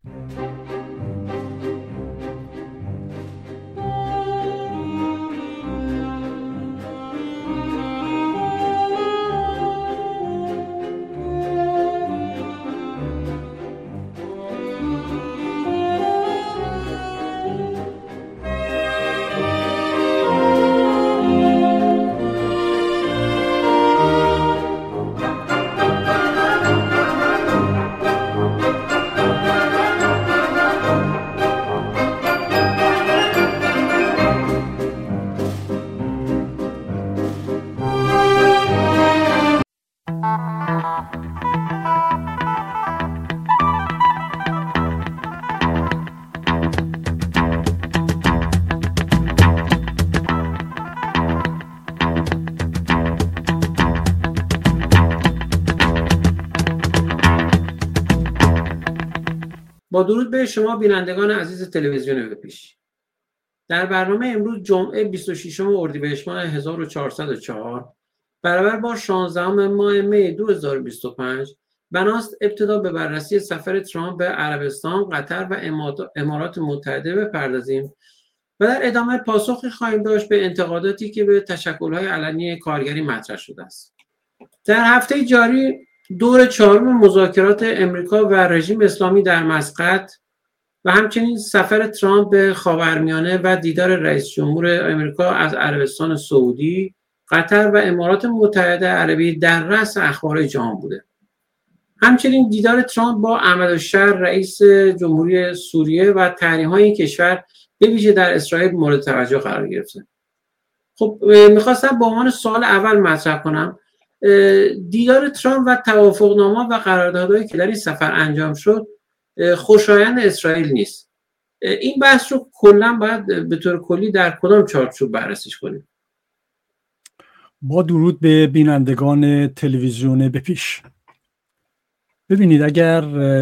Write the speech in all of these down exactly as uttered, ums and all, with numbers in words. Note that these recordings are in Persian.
با درود به شما بینندگان عزیز تلویزیون بپیش. در برنامه امروز جمعه بیست و ششم اردیبهشت ماه هزار و چهارصد و چهار برابر با شانزدهم ماه می دو هزار و بیست و پنج بناست ابتدا به بررسی سفر ترامپ به عربستان، قطر و امارات متحده بپردازیم و در ادامه پاسخی خواهیم داشت به انتقاداتی که به تشکل‌های علنی کارگری مطرح شده است. در هفته جاری دور چهارم مذاکرات امریکا و رژیم اسلامی در مسقط و همچنین سفر ترامپ به خاورمیانه و دیدار رئیس جمهور امریکا از عربستان سعودی، قطر و امارات متحده عربی در رأس اخبار جهان بوده. همچنین دیدار ترامپ با احمدالشهر رئیس جمهوری سوریه و تحریم‌های این کشور به ویژه در اسرائیل مورد توجه قرار گرفته. خب می‌خواستم به عنوان سوال اول مطرح کنم، دیدار ترامپ و توافقنامه و قراردادهایی که در این سفر انجام شد خوشایند اسرائیل نیست. این بحث رو کلا باید به طور کلی در کدام چارچوب بررسیش کنیم؟ با درود به بینندگان تلویزیون بپیش. ببینید، اگر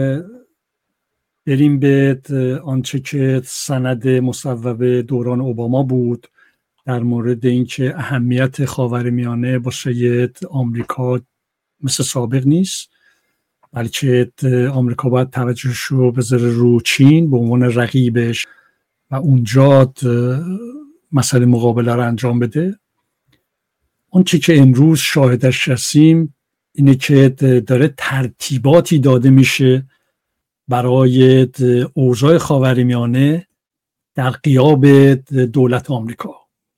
بریم به آنچه که سند مصوب دوران اوباما بود در مورد اینکه اهمیت خاورمیانه واسه آمریکا مثل سابق نیست، بلکه آمریکا باید توجهش رو بذاره رو چین به عنوان رقیبش و اونجا مسئله مقابله رو انجام بده. اون چی که امروز شاهدش هستیم اینه که داره ترتیباتی داده میشه برای اوضاع خاورمیانه در غیاب دولت آمریکا.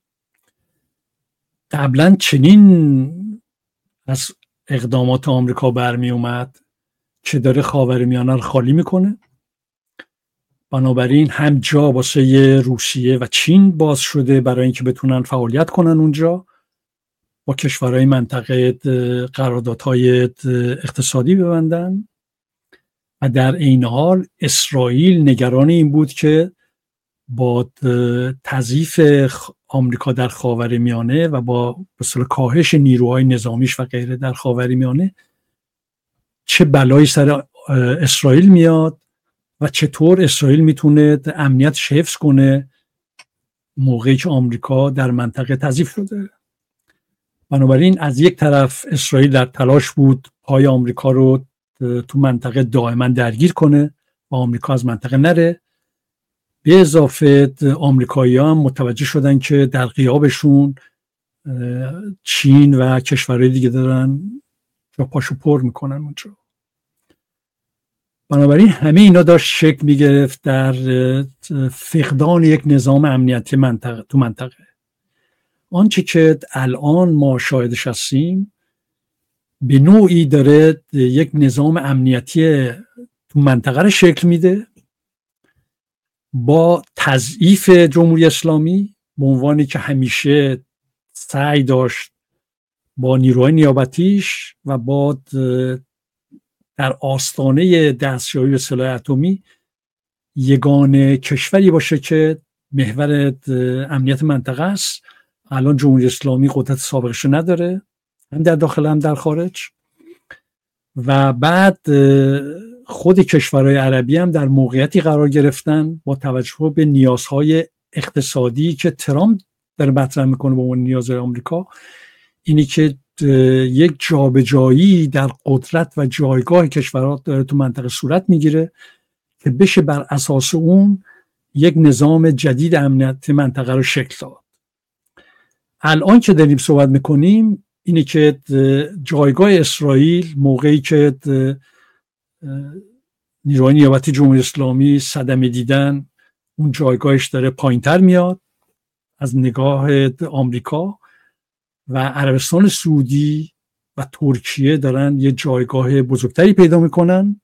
قبلا چنین از اقدامات آمریکا برمی اومد که داره خاورمیانه رو خالی میکنه. بنابراین هم جا واسه روسیه و چین باز شده برای اینکه بتونن فعالیت کنن اونجا، با کشورهای منطقه قراردادهای اقتصادی ببندن، و در این حال اسرائیل نگران این بود که با تضعیف آمریکا در خاورمیانه و با مثلا کاهش نیروهای نظامیش و غیره در خاورمیانه چه بلایی سر اسرائیل میاد و چطور اسرائیل میتونه امنیتش حفظ کنه موقعی که آمریکا در منطقه تضعیف شده. بنابراین از یک طرف اسرائیل در تلاش بود پای آمریکا رو تو منطقه دائما درگیر کنه و آمریکا از منطقه نره. به اضافه آمریکایی‌ها هم متوجه شدن که در غیابشون چین و کشورهای دیگه دارن جا پاشو پر میکنن اونجا. بنابراین همه اینا داشت شکل میگرفت در فقدان یک نظام امنیتی منطقه تو منطقه. آنچه که الان ما شاهدش هستیم به نوعی داره یک نظام امنیتی تو منطقه رو شکل میده با تضعیف جمهوری اسلامی به عنوانی که همیشه سعی داشت با نیروهای نیابتیش و با در آستانه دستیابی به سلاح اتمی یگانه کشوری باشه که محور امنیت منطقه است. الان جمهوری اسلامی قدرت سابقش نداره، هم در داخل هم در خارج، و بعد خود کشورهای عربی هم در موقعیتی قرار گرفتن با توجه به نیازهای اقتصادی که ترامپ داره مطرح میکنه به عنوان نیازهای آمریکا، اینی که یک جابجایی در قدرت و جایگاه کشورها داره تو منطقه صورت میگیره که بشه بر اساس اون یک نظام جدید امنیت منطقه رو شکل داد. الان که داریم صحبت میکنیم اینه که جایگاه اسرائیل موقعی که نیروهای نیابتی جمهوری اسلامی صدمه دیدن اون جایگاهش داره پایینتر میاد از نگاه آمریکا و عربستان سعودی و ترکیه دارن یه جایگاه بزرگتری پیدا میکنن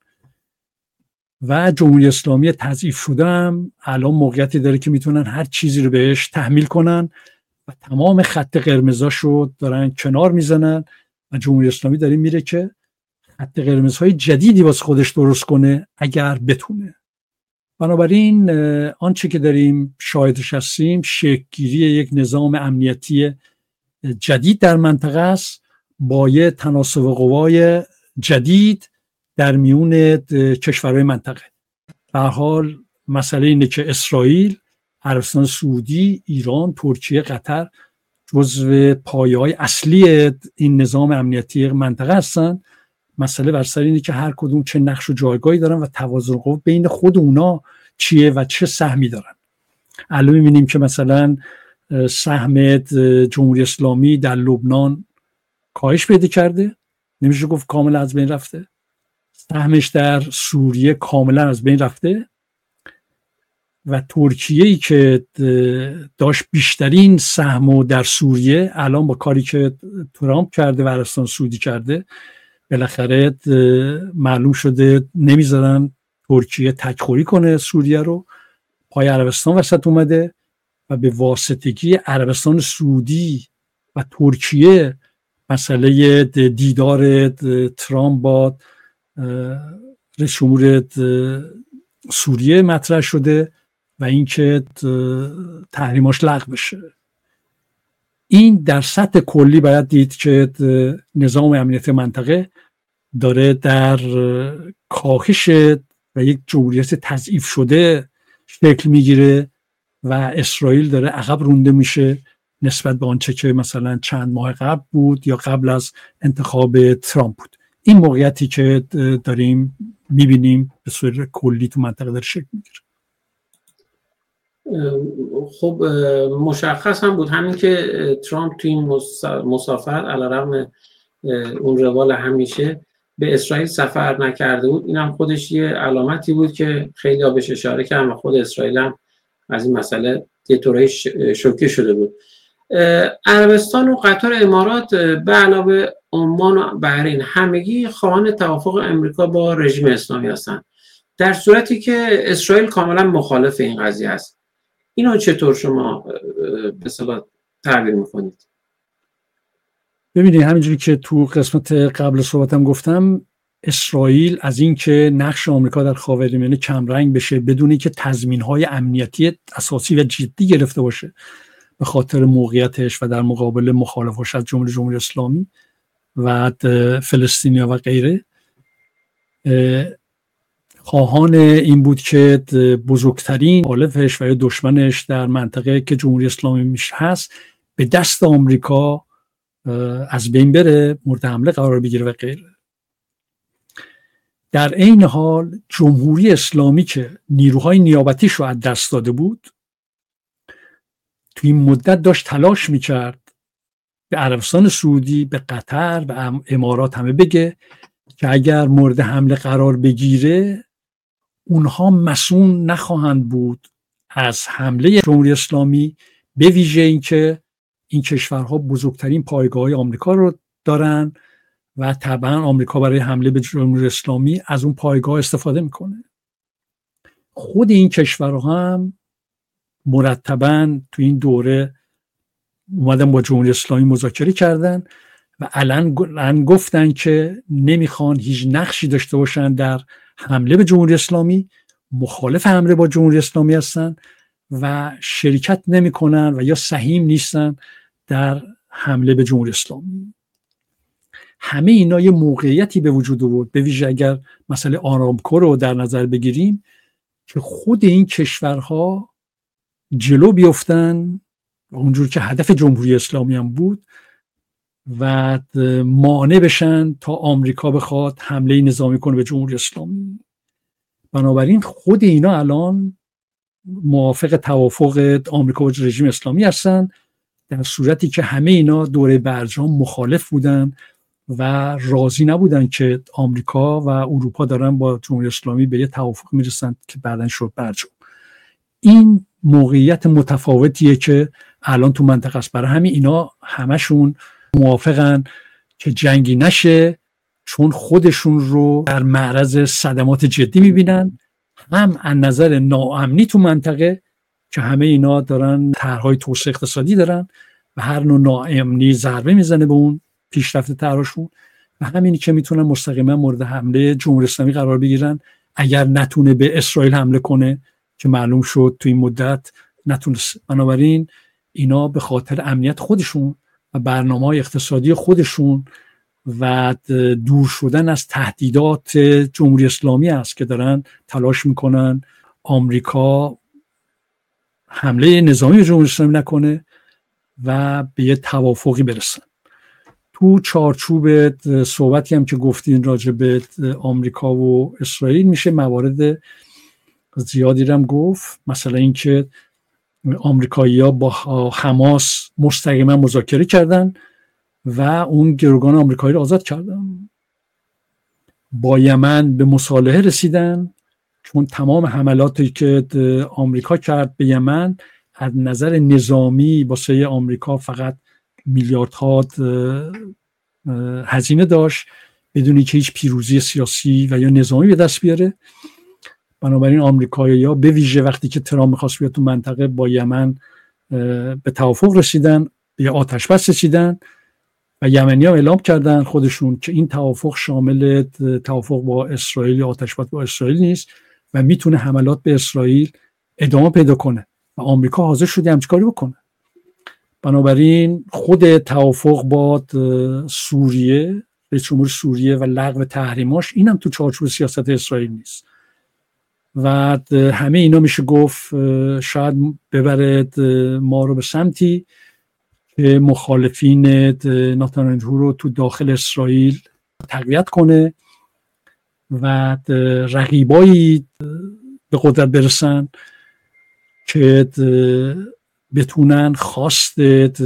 و جمهوری اسلامی تضعیف شده هم الان موقعیتی داره که میتونن هر چیزی رو بهش تحمیل کنن و تمام خط قرمزاشو دارن کنار میزنن و جمهوری اسلامی داره میره که خط قرمزهای جدیدی واسه خودش درست کنه اگر بتونه. بنابراین آنچه که داریم شاهدش هستیم شکل‌گیری یک نظام امنیتی جدید در منطقه است با یه تناسب قوای جدید در میون کشورهای منطقه. به هر حال مسئله اینه که اسرائیل، عربستان سعودی، ایران، ترکیه، قطر جزو پایه‌های اصلی این نظام امنیتی منطقه هستن. مسئله بر سر اینه که هر کدوم چه نقش و جایگاهی دارن و توازن قوا بین خود اونا چیه و چه سهمی دارن. الان می‌بینیم که مثلا سهم جمهوری اسلامی در لبنان کاهش پیدا کرده، نمیشه گفت کاملا از بین رفته. سهمش در سوریه کاملا از بین رفته و ترکیه‌ای که داشت بیشترین سهمو در سوریه الان با کاری که ترامپ کرده و عربستان سعودی کرده بالاخره معلوم شده نمیذارن ترکیه تک‌خوری کنه سوریه رو، پای عربستان وسط اومده و به واسطگی عربستان سعودی و ترکیه مسئله دیدار ترامپ با رئیس جمهور سوریه مطرح شده و اینکه تحریماش لغو بشه. این در سطح کلی باید دید که نظام امنیت منطقه داره در کاهش و یک جمهوریت تضعیف شده شکل میگیره و اسرائیل داره عقب رونده میشه نسبت به آنچه که مثلا چند ماه قبل بود یا قبل از انتخاب ترامپ بود. این موقعیتی که داریم میبینیم به صورت کلی تو منطقه داره شکل میگیره. خب مشخص هم بود همین که ترامپ تو این مسافرت علیرغم اون روال همیشه به اسرائیل سفر نکرده بود. این هم خودش یه علامتی بود که خیلی ها بهش اشاره کردن و خود اسرائیل هم از این مسئله یه طوری شوکه شده بود. عربستان و قطر و امارات به علاوه عمان و بحرین همگی خواهان توافق امریکا با رژیم اسلامی هستند، در صورتی که اسرائیل کاملا مخالف این قضیه است. اینو چطور شما به اصطلاح تعبیر میکنید؟ ببینید همینجوری که تو قسمت قبل صحبتم گفتم، اسرائیل از اینکه نقش آمریکا در خاورمیانه کمرنگ بشه بدون اینکه تضمین‌های امنیتی اساسی و جدی گرفته باشه به خاطر موقعیتش و در مقابل مخالفش از جمله جمهوری اسلامی و فلسطینیا و غیره، خواهان این بود که بزرگترین مخالفش و دشمنش در منطقه که جمهوری اسلامی میشه هست به دست آمریکا از بین بره، مورد حمله قرار بگیره و غیره. در این حال جمهوری اسلامی که نیروهای نیابتیش رو از دست داده بود توی این مدت داشت تلاش میکرد به عربستان سعودی، به قطر، به امارات همه بگه که اگر مورد حمله قرار بگیره اونها مسئول نخواهند بود از حمله جمهوری اسلامی، به ویژه اینکه این کشورها بزرگترین پایگاه آمریکا رو دارن و طبعا آمریکا برای حمله به جمهوری اسلامی از اون پایگاه استفاده میکنه. خود این کشورها هم مرتباً تو این دوره اومدن با جمهوری اسلامی مذاکره کردن و علن گفتن که نمیخوان هیچ نقشی داشته باشن در حمله به جمهوری اسلامی، مخالف حمله با جمهوری اسلامی هستن و شرکت نمیکنن و یا سهیم نیستن در حمله به جمهوری اسلامی. همه اینا یه موقعیتی به وجود آورد، به ویژه اگر مسئله آرامکو رو در نظر بگیریم که خود این کشورها جلو بیفتن اونجور که هدف جمهوری اسلامی هم بود و مانع بشن تا آمریکا بخواد حمله نظامی کنه به جمهوری اسلامی. بنابراین خود اینا الان موافق توافق آمریکا و رژیم اسلامی هستن، در صورتی که همه اینا دوره برجام مخالف بودن و راضی نبودن که آمریکا و اروپا دارن با جمهوری اسلامی به یه توافق میرسن که بعدن شد برجام. این موقعیت متفاوتیه که الان تو منطقه است. برای همین اینا همشون موافقن که جنگی نشه، چون خودشون رو در معرض صدمات جدی میبینن، هم از نظر ناامنی تو منطقه که همه اینا دارن طرحهای توسعه اقتصادی دارن و هر نوع ناامنی ضربه میزنه به اون پیشرفت طرحشون، و همینی که میتونن مستقیما مورد حمله جمهوری اسلامی قرار بگیرن اگر نتونه به اسرائیل حمله کنه، که معلوم شد تو این مدت نتونست. بنابراین اینا به خاطر امنیت خودشون و برنامه‌های اقتصادی خودشون و دور شدن از تهدیدات جمهوری اسلامی است که دارن تلاش میکنن آمریکا حمله نظامی به جمهوری اسلامی نکنه و به یه توافقی برسن. تو چارچوب صحبتی هم که گفتین راجع به آمریکا و اسرائیل میشه موارد زیادی رو هم گفت، مثلا اینکه آمریکایی‌ها با حماس مستقیما مذاکره کردن و اون گروگان آمریکایی رو آزاد کردن. با یمن به مصالحه رسیدن، چون تمام حملاتی که آمریکا کرد به یمن از نظر نظامی واسه آمریکا فقط میلیاردها هزینه داشت بدون اینکه هیچ پیروزی سیاسی و یا نظامی به دست بیاره. بنابراین آمریکایی‌ها به ویژه وقتی که ترامپ می‌خواست بیاد تو منطقه با یمن به توافق رسیدن، به آتش بس رسیدن و یمنی‌ها اعلام کردن خودشون که این توافق شامل توافق با اسرائیل یا آتش بس با اسرائیل نیست و میتونه حملات به اسرائیل ادامه پیدا کنه و آمریکا حاضر شده همچین کاری بکنه. بنابراین خود توافق با سوریه، رئیس جمهور سوریه و لغو تحریماش، اینم تو چارچوب سیاست اسرائیل نیست و همه اینا میشه گفت شاید ببرد ما رو به سمتی که مخالفین نتانیاهو رو تو داخل اسرائیل تقویت کنه و رقیبایی به قدرت برسن که بتونن خواست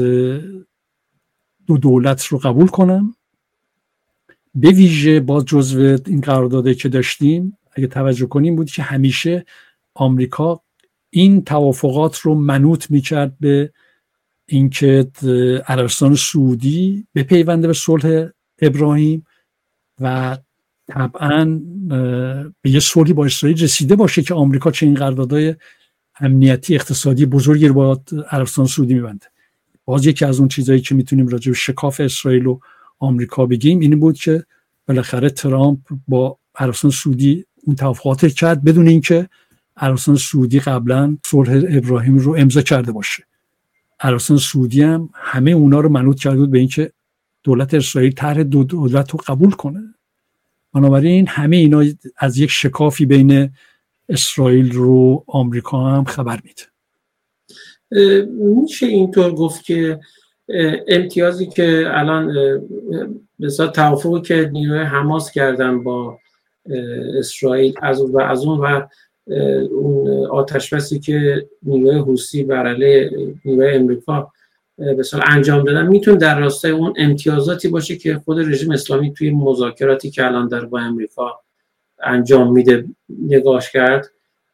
دو دولت رو قبول کنن. به ویژه باز جزو این قرارداده که داشتیم اگه توجه کنیم بود که همیشه آمریکا این توافقات رو منوط میکرد به اینکه عربستان سعودی بپیونده به صلح ابراهیم و طبعا به یه صلحی با اسرائیل رسیده باشه که آمریکا چه این قراردادهای امنیتی اقتصادی بزرگی رو با عربستان سعودی میبنده. باز یکی از اون چیزایی که میتونیم راجع به شکاف اسرائیل و آمریکا بگیم این بود که بالاخره ترامپ با عربستان سعودی اون توافقات کرد بدون اینکه عربستان سعودی قبلا صلح ابراهیم رو امضا کرده باشه. عربستان سعودی هم همه اونا رو منوط کرده بود به اینکه دولت اسرائیل طرح دو دولت رو قبول کنه. بنابراین همه اینا از یک شکافی بین اسرائیل رو آمریکا هم خبر میده. میشه اینطور گفت که امتیازی که الان مثلا توافقی که نیروی حماس کردن با اسرائیل از اون و از اون و اون آتشبسی که نیروی حوثی بر علیه نیروی امریکا مثلا انجام دادن میتونه در راستای اون امتیازاتی باشه که خود رژیم اسلامی توی مذاکراتی که الان در با امریکا انجام میده نگاش کرد؟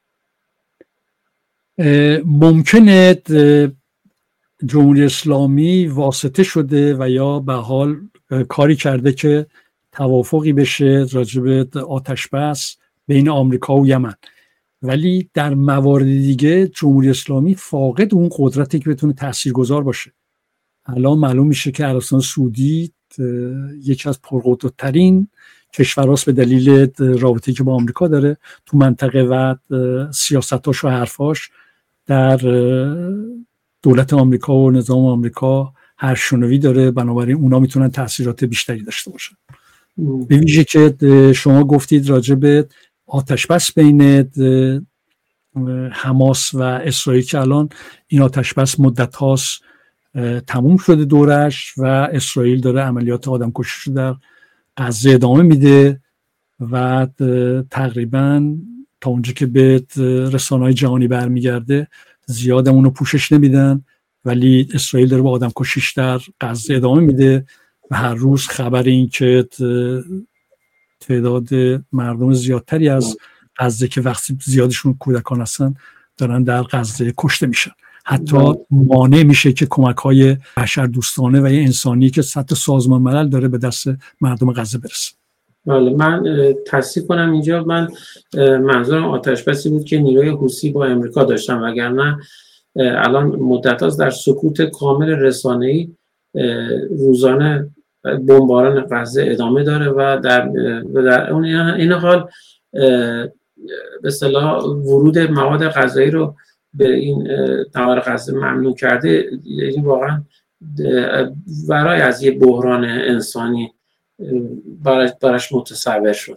ممکنه جمهوری اسلامی واسطه شده و یا به حال کاری کرده که توافقی بشه راجع به آتش بس بین آمریکا و یمن، ولی در موارد دیگه جمهوری اسلامی فاقد اون قدرتی که بتونه تاثیرگذار باشه. الان معلوم میشه که عربستان سعودی یکی از پرقدرت‌ترین کشوراست به دلیل رابطه‌ای که با آمریکا داره تو منطقه و سیاستاش و حرفاش در دولت آمریکا و نظام آمریکا هر شنوی داره. بنابراین اونا میتونن تاثیرات بیشتری داشته باشن. به ویژه که شما گفتید راجع به آتش بس بین حماس و اسرائیل که الان این آتش بس مدت هاست تموم شده دورش و اسرائیل داره عملیات آدم کشی رو در غزه ادامه میده و تقریبا تا اونجا که به رسانه‌های جهانی برمیگرده زیاد اونو پوشش نمیدن، ولی اسرائیل داره با آدم کشیش در غزه ادامه میده و هر روز خبر این که تعداد مردم زیادتری از غزه که وقتی زیادشون کودکان هستن دارن در غزه کشته میشن. حتی مانع میشه که کمک‌های بشردوستانه و انسانی که سطح سازمان ملل داره به دست مردم غزه برسه. بله، من تصحیح کنم اینجا، من منظورم آتش‌بسی بود که نیروی حوثی با امریکا داشتن، وگرنه الان مدت هاست در سکوت کامل رسانه‌ای روزانه بمباران غزه ادامه داره و در در اون این حال به اصطلاح ورود مواد غذایی رو به این نوار غزه ممنوع کرده. یعنی واقعا برای از یه بحران انسانی براش, براش متصور شد.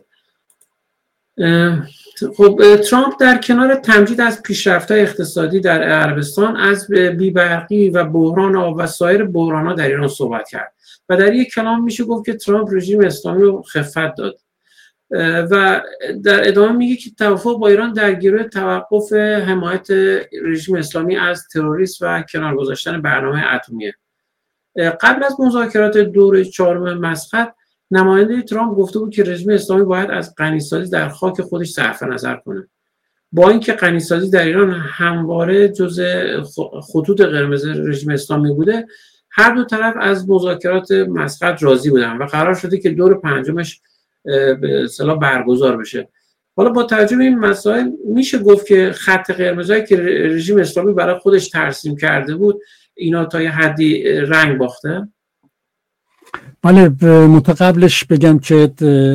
خب ترامپ در کنار تمجید از پیشرفت‌های اقتصادی در عربستان از بی‌برقی و بحران آب و سایر بحران‌ها در ایران صحبت کرد و در یک کلام میشه گفت که ترامپ رژیم اسلامی رو خفت داد و در ادامه میگه که توافق با ایران در گروه توقف حمایت رژیم اسلامی از تروریسم و کنار گذاشتن برنامه اتمیه. قبل از مذاکرات دوره چهارم مسقط نماینده ترامپ گفته بود که رژیم اسلامی باید از غنیسازی در خاک خودش صرف نظر کنه. با اینکه غنیسازی در ایران همواره جزء خطوط قرمز رژیم اسلامی بوده، هر دو طرف از مذاکرات مسقط راضی بودن و قرار شده که دور پنجمش به اصطلاح برگزار بشه. حالا با توجه به این مسائل میشه گفت که خط قرمزایی که رژیم اسلامی برای خودش ترسیم کرده بود اینا تا یه حدی رنگ باخته؟ بله، متقبلش بگم که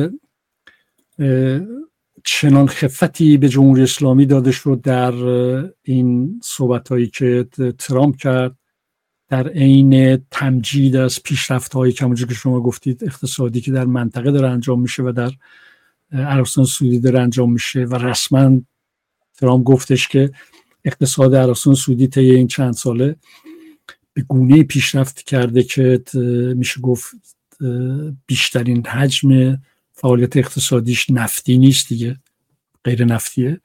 چنان خفتی به جمهوری اسلامی داده شد در این صحبت‌هایی که ترامپ کرد در عین تمجید از پیشرفت‌هایی که همونجور که شما گفتید اقتصادی که در منطقه داره انجام میشه و در عربستان سعودی داره انجام میشه و رسما ترامپ گفتش که اقتصاد عربستان سعودی طی این چند ساله به گونه پیشرفت کرده که میشه گفت بیشترین حجم فعالیت اقتصادیش نفتی نیست دیگه، غیر نفتیه.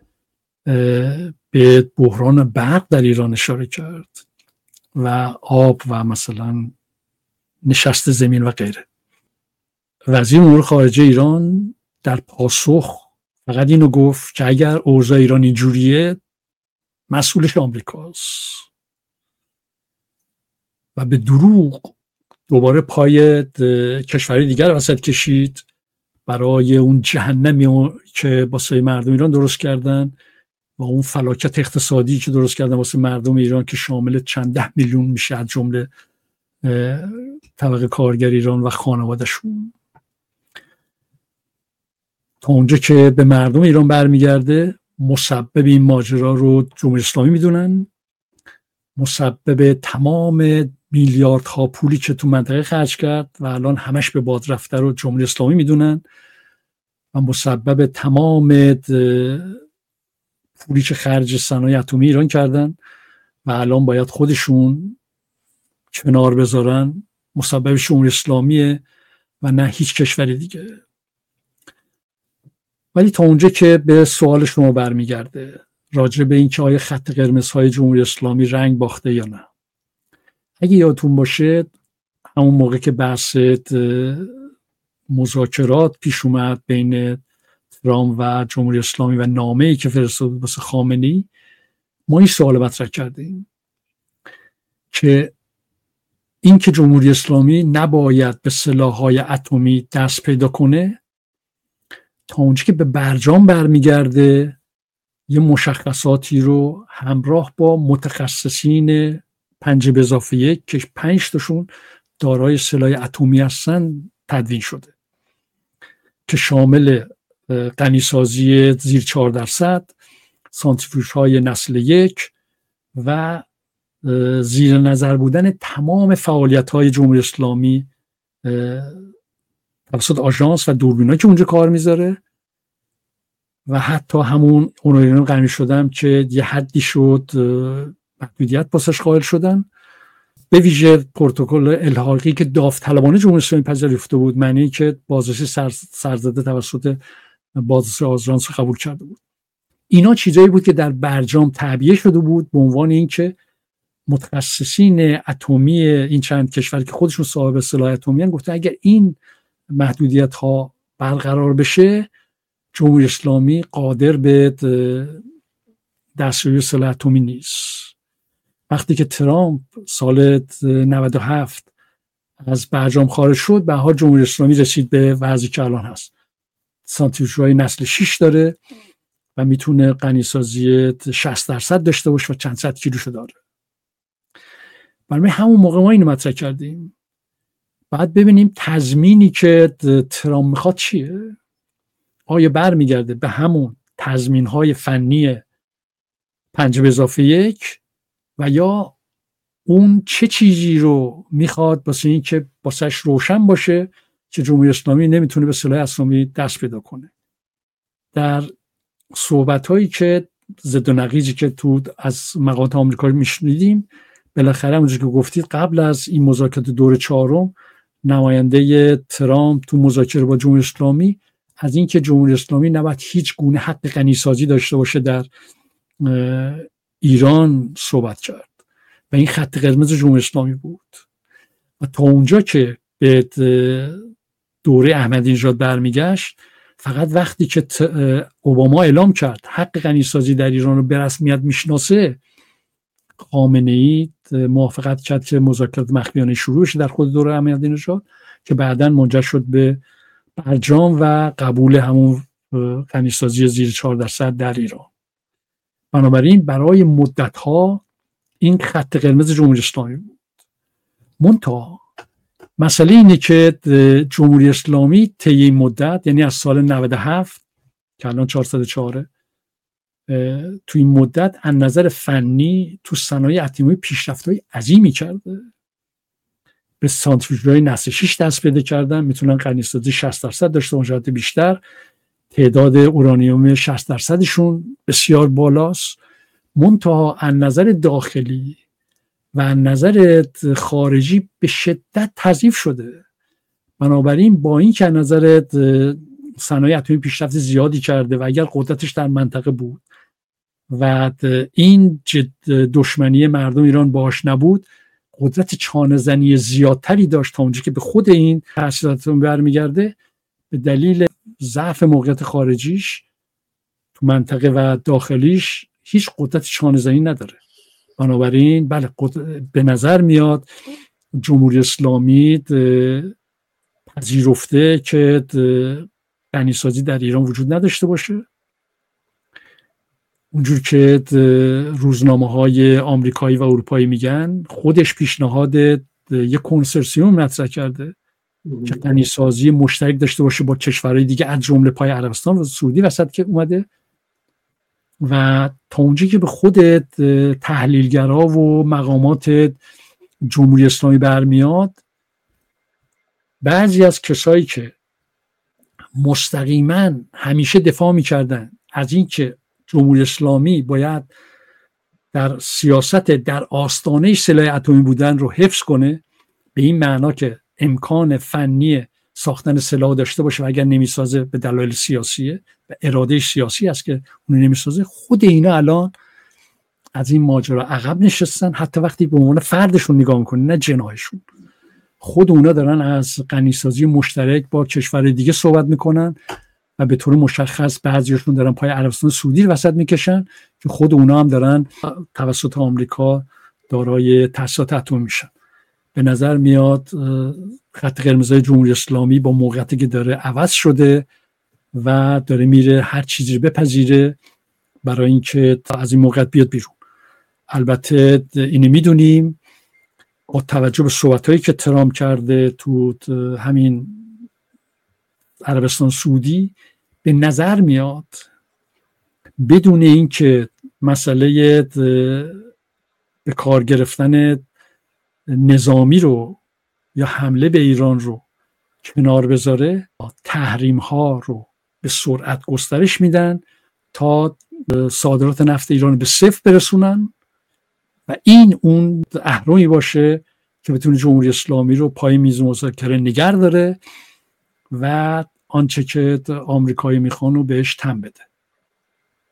به بحران برق در ایران اشاره کرد و آب و مثلا نشست زمین و غیره. وزیر امور خارجه ایران در پاسخ فقط اینو گفت که اگر اوضاع ایران اینجوریه مسئولش آمریکاست و به دروغ دوباره پای کشوری دیگر وسط کشید برای اون جهنمی که واسه مردم ایران درست کردن و اون فلاکت اقتصادی که درست کردن واسه مردم ایران که شامل چند ده میلیون میشه از جمله طبقه کارگر ایران و خانواده‌شون. تا اونجا که به مردم ایران برمیگرده مسبب این ماجرا رو جمهوری اسلامی میدونن، مسبب تمام میلیاردها پولی که تو منطقه خرج کرد و الان همش به باد رفته رو جمهوری اسلامی میدونن و مسبب تمام پولی که خرج صنایع اتمی ایران کردن و الان باید خودشون کنار بذارن مسبب جمهوری اسلامیه و نه هیچ کشوری دیگه. ولی تا اونجا که به سوال شما برمیگرده راجع به این که آیا خط قرمزهای جمهوری اسلامی رنگ باخته یا نه، اگه یادتون باشه همون موقع که بحث مذاکرات پیش اومد بین ترامپ و جمهوری اسلامی و نامه‌ای که فرستاده بود واسه خامنه‌ای، ما این سوال مطرح کردیم که این که جمهوری اسلامی نباید به سلاح‌های اتمی دست پیدا کنه تا اونجا که به برجام برمیگرده یه مشخصاتی رو همراه با متخصصین پنج به اضافه یک که پنج تاشون دارای سلاح اتمی هستن تدوین شده که شامل غنیسازی زیر چهار درصد، سانتریفیوژهای نسل یک و زیر نظر بودن تمام فعالیت‌های جمهوری اسلامی توسط آژانس و دوربینایی که اونجا کار میذاره و حتی همون اونورانیوم غنی شدن که یه حدی شد محدودیت پاسش قائل شدن، به ویژه پروتکل الحاقی که داوطلبانه جمهوری اسلامی پذیرفته بود، معنی که بازرسی سر سرزده توسط بازرسی آژانس قبول کرده بود. اینا چیزایی بود که در برجام تعبیه شده بود به عنوان اینکه متخصصین اتمی این چند کشور که خودشون صاحب سلاح اتمی ان گفتن اگر این محدودیت ها برقرار بشه جمهوری اسلامی قادر به دستیابی سلاح اتمی نیست. وقتی که ترامپ سال نود و هفت از برجام خارج شد به حال جمهوری اسلامی رسید به وضعی که الان هست. سانتریفیوژهای نسل شش داره و میتونه غنیسازی شصت درصد داشته باشه و چند صد کیلوشو داره. برای همون موقع ما اینو مطرح کردیم. بعد ببینیم تضمینی که ترامپ میخواد چیه؟ آیا برمیگرده به همون تضمین‌های فنی پنج به اضافه یک و یا اون چه چیزی رو میخواد واسه این که واسش روشن باشه که جمهوری اسلامی نمیتونه به سلاح اسلامی دست پیدا کنه. در صحبت‌هایی که ضد و نقیضی که تو از مقامات آمریکایی میشنیدیم بالاخره اونجوری که گفتید قبل از این مذاکرات دور چهارم نماینده ترامپ تو مذاکره با جمهوری اسلامی از اینکه جمهوری اسلامی نباید هیچ گونه حق غنیسازی داشته باشه در ایران صحبت کرد و این خط قرمز جمهوری اسلامی بود و تا اونجا که به دوره احمدی نژاد برمیگشت فقط وقتی که اوباما اعلام کرد حق غنیسازی در ایران رو به رسمیت میشناسه خامنه‌ای موافقت کرد که مذاکرات مخفیانه شروع بشه در خود دوره احمدی نژاد که بعداً منجر شد به برجام و قبول همون غنیسازی زیر چهار درصد در ایران. بنابراین برای مدت‌ها این خط قرمز جمهوری اسلامی بود. منتها مسئله اینه که جمهوری اسلامی طی این مدت یعنی از سال نود و هفت که الان چهارصد و چهار تو این مدت از نظر فنی تو صنایع اتمی پیشرفت‌های عظیمی کرده. به سانتریفیوژهای نسل شش دست پیدا کردن، میتونن غنیسازی شصت درصد داشته باشن بیشتر. تعداد اورانیوم شصت درصدشون بسیار بالاست. منتها از نظر داخلی و از نظر خارجی به شدت تضعیف شده. بنابراین با این که از نظر صنایع اتمی پیشرفت زیادی کرده و اگر قدرتش در منطقه بود و این دشمنی مردم ایران باش نبود قدرت چانه‌زنی زیادتری داشت تا اونجا که به خود این تأثیراتون برمیگرده به دلیل ضعف موقعیت خارجیش تو منطقه و داخلیش هیچ قدرت چانه‌زنی نداره. بنابراین بله به نظر میاد جمهوری اسلامی پذیرفته که غنیسازی در ایران وجود نداشته باشه. اونجور که روزنامه‌های آمریکایی و اروپایی میگن خودش پیشنهاد یک کنسورسیوم مطرح کرده که غنیسازی مشترک داشته باشه با کشورهای دیگه از جمله پای عربستان و سعودی وسط که اومده و تا اونجایی که به خود تحلیلگرا و مقامات جمهوری اسلامی برمیاد بعضی از کسایی که مستقیما همیشه دفاع میکردن از این که جمهوری اسلامی باید در سیاست در آستانه سلاح اتمی بودن رو حفظ کنه به این معنا که امکان فنی ساختن سلاح داشته باشه و اگر نمیسازه به دلایل سیاسیه و اراده سیاسی است که اون نمیسازه، خود اینا الان از این ماجرا عقب نشستن. حتی وقتی به عنوان فردشون نگاه میکنن نه جناحشون، خود اونا دارن از غنیسازی مشترک با کشور دیگه صحبت میکنن و به طور مشخص بعضیشون دارن پای عربستان سعودی وسط میکشن که خود اونا هم دارن توسط آمریکا دارای تاسیسات اتمی میشن. به نظر میاد خط قرمزهای جمهوری اسلامی با موقعیتی که داره عوض شده و داره میره هر چیزی رو بپذیره برای اینکه از این موقعیت بیاد بیرون. البته اینو میدونیم با توجه به صحبتایی که ترامپ کرده تو همین عربستان سعودی به نظر میاد بدون اینکه مسئله به کار گرفتن نظامی رو یا حمله به ایران رو کنار بذاره تحریم ها رو به سرعت گسترش میدن تا صادرات نفت ایران به صفر برسونن و این اون اهرمی باشه که بتونه جمهوری اسلامی رو پای میز مذاکره نگه داره و آنچه که آمریکایی میخوان رو بهش تن بده.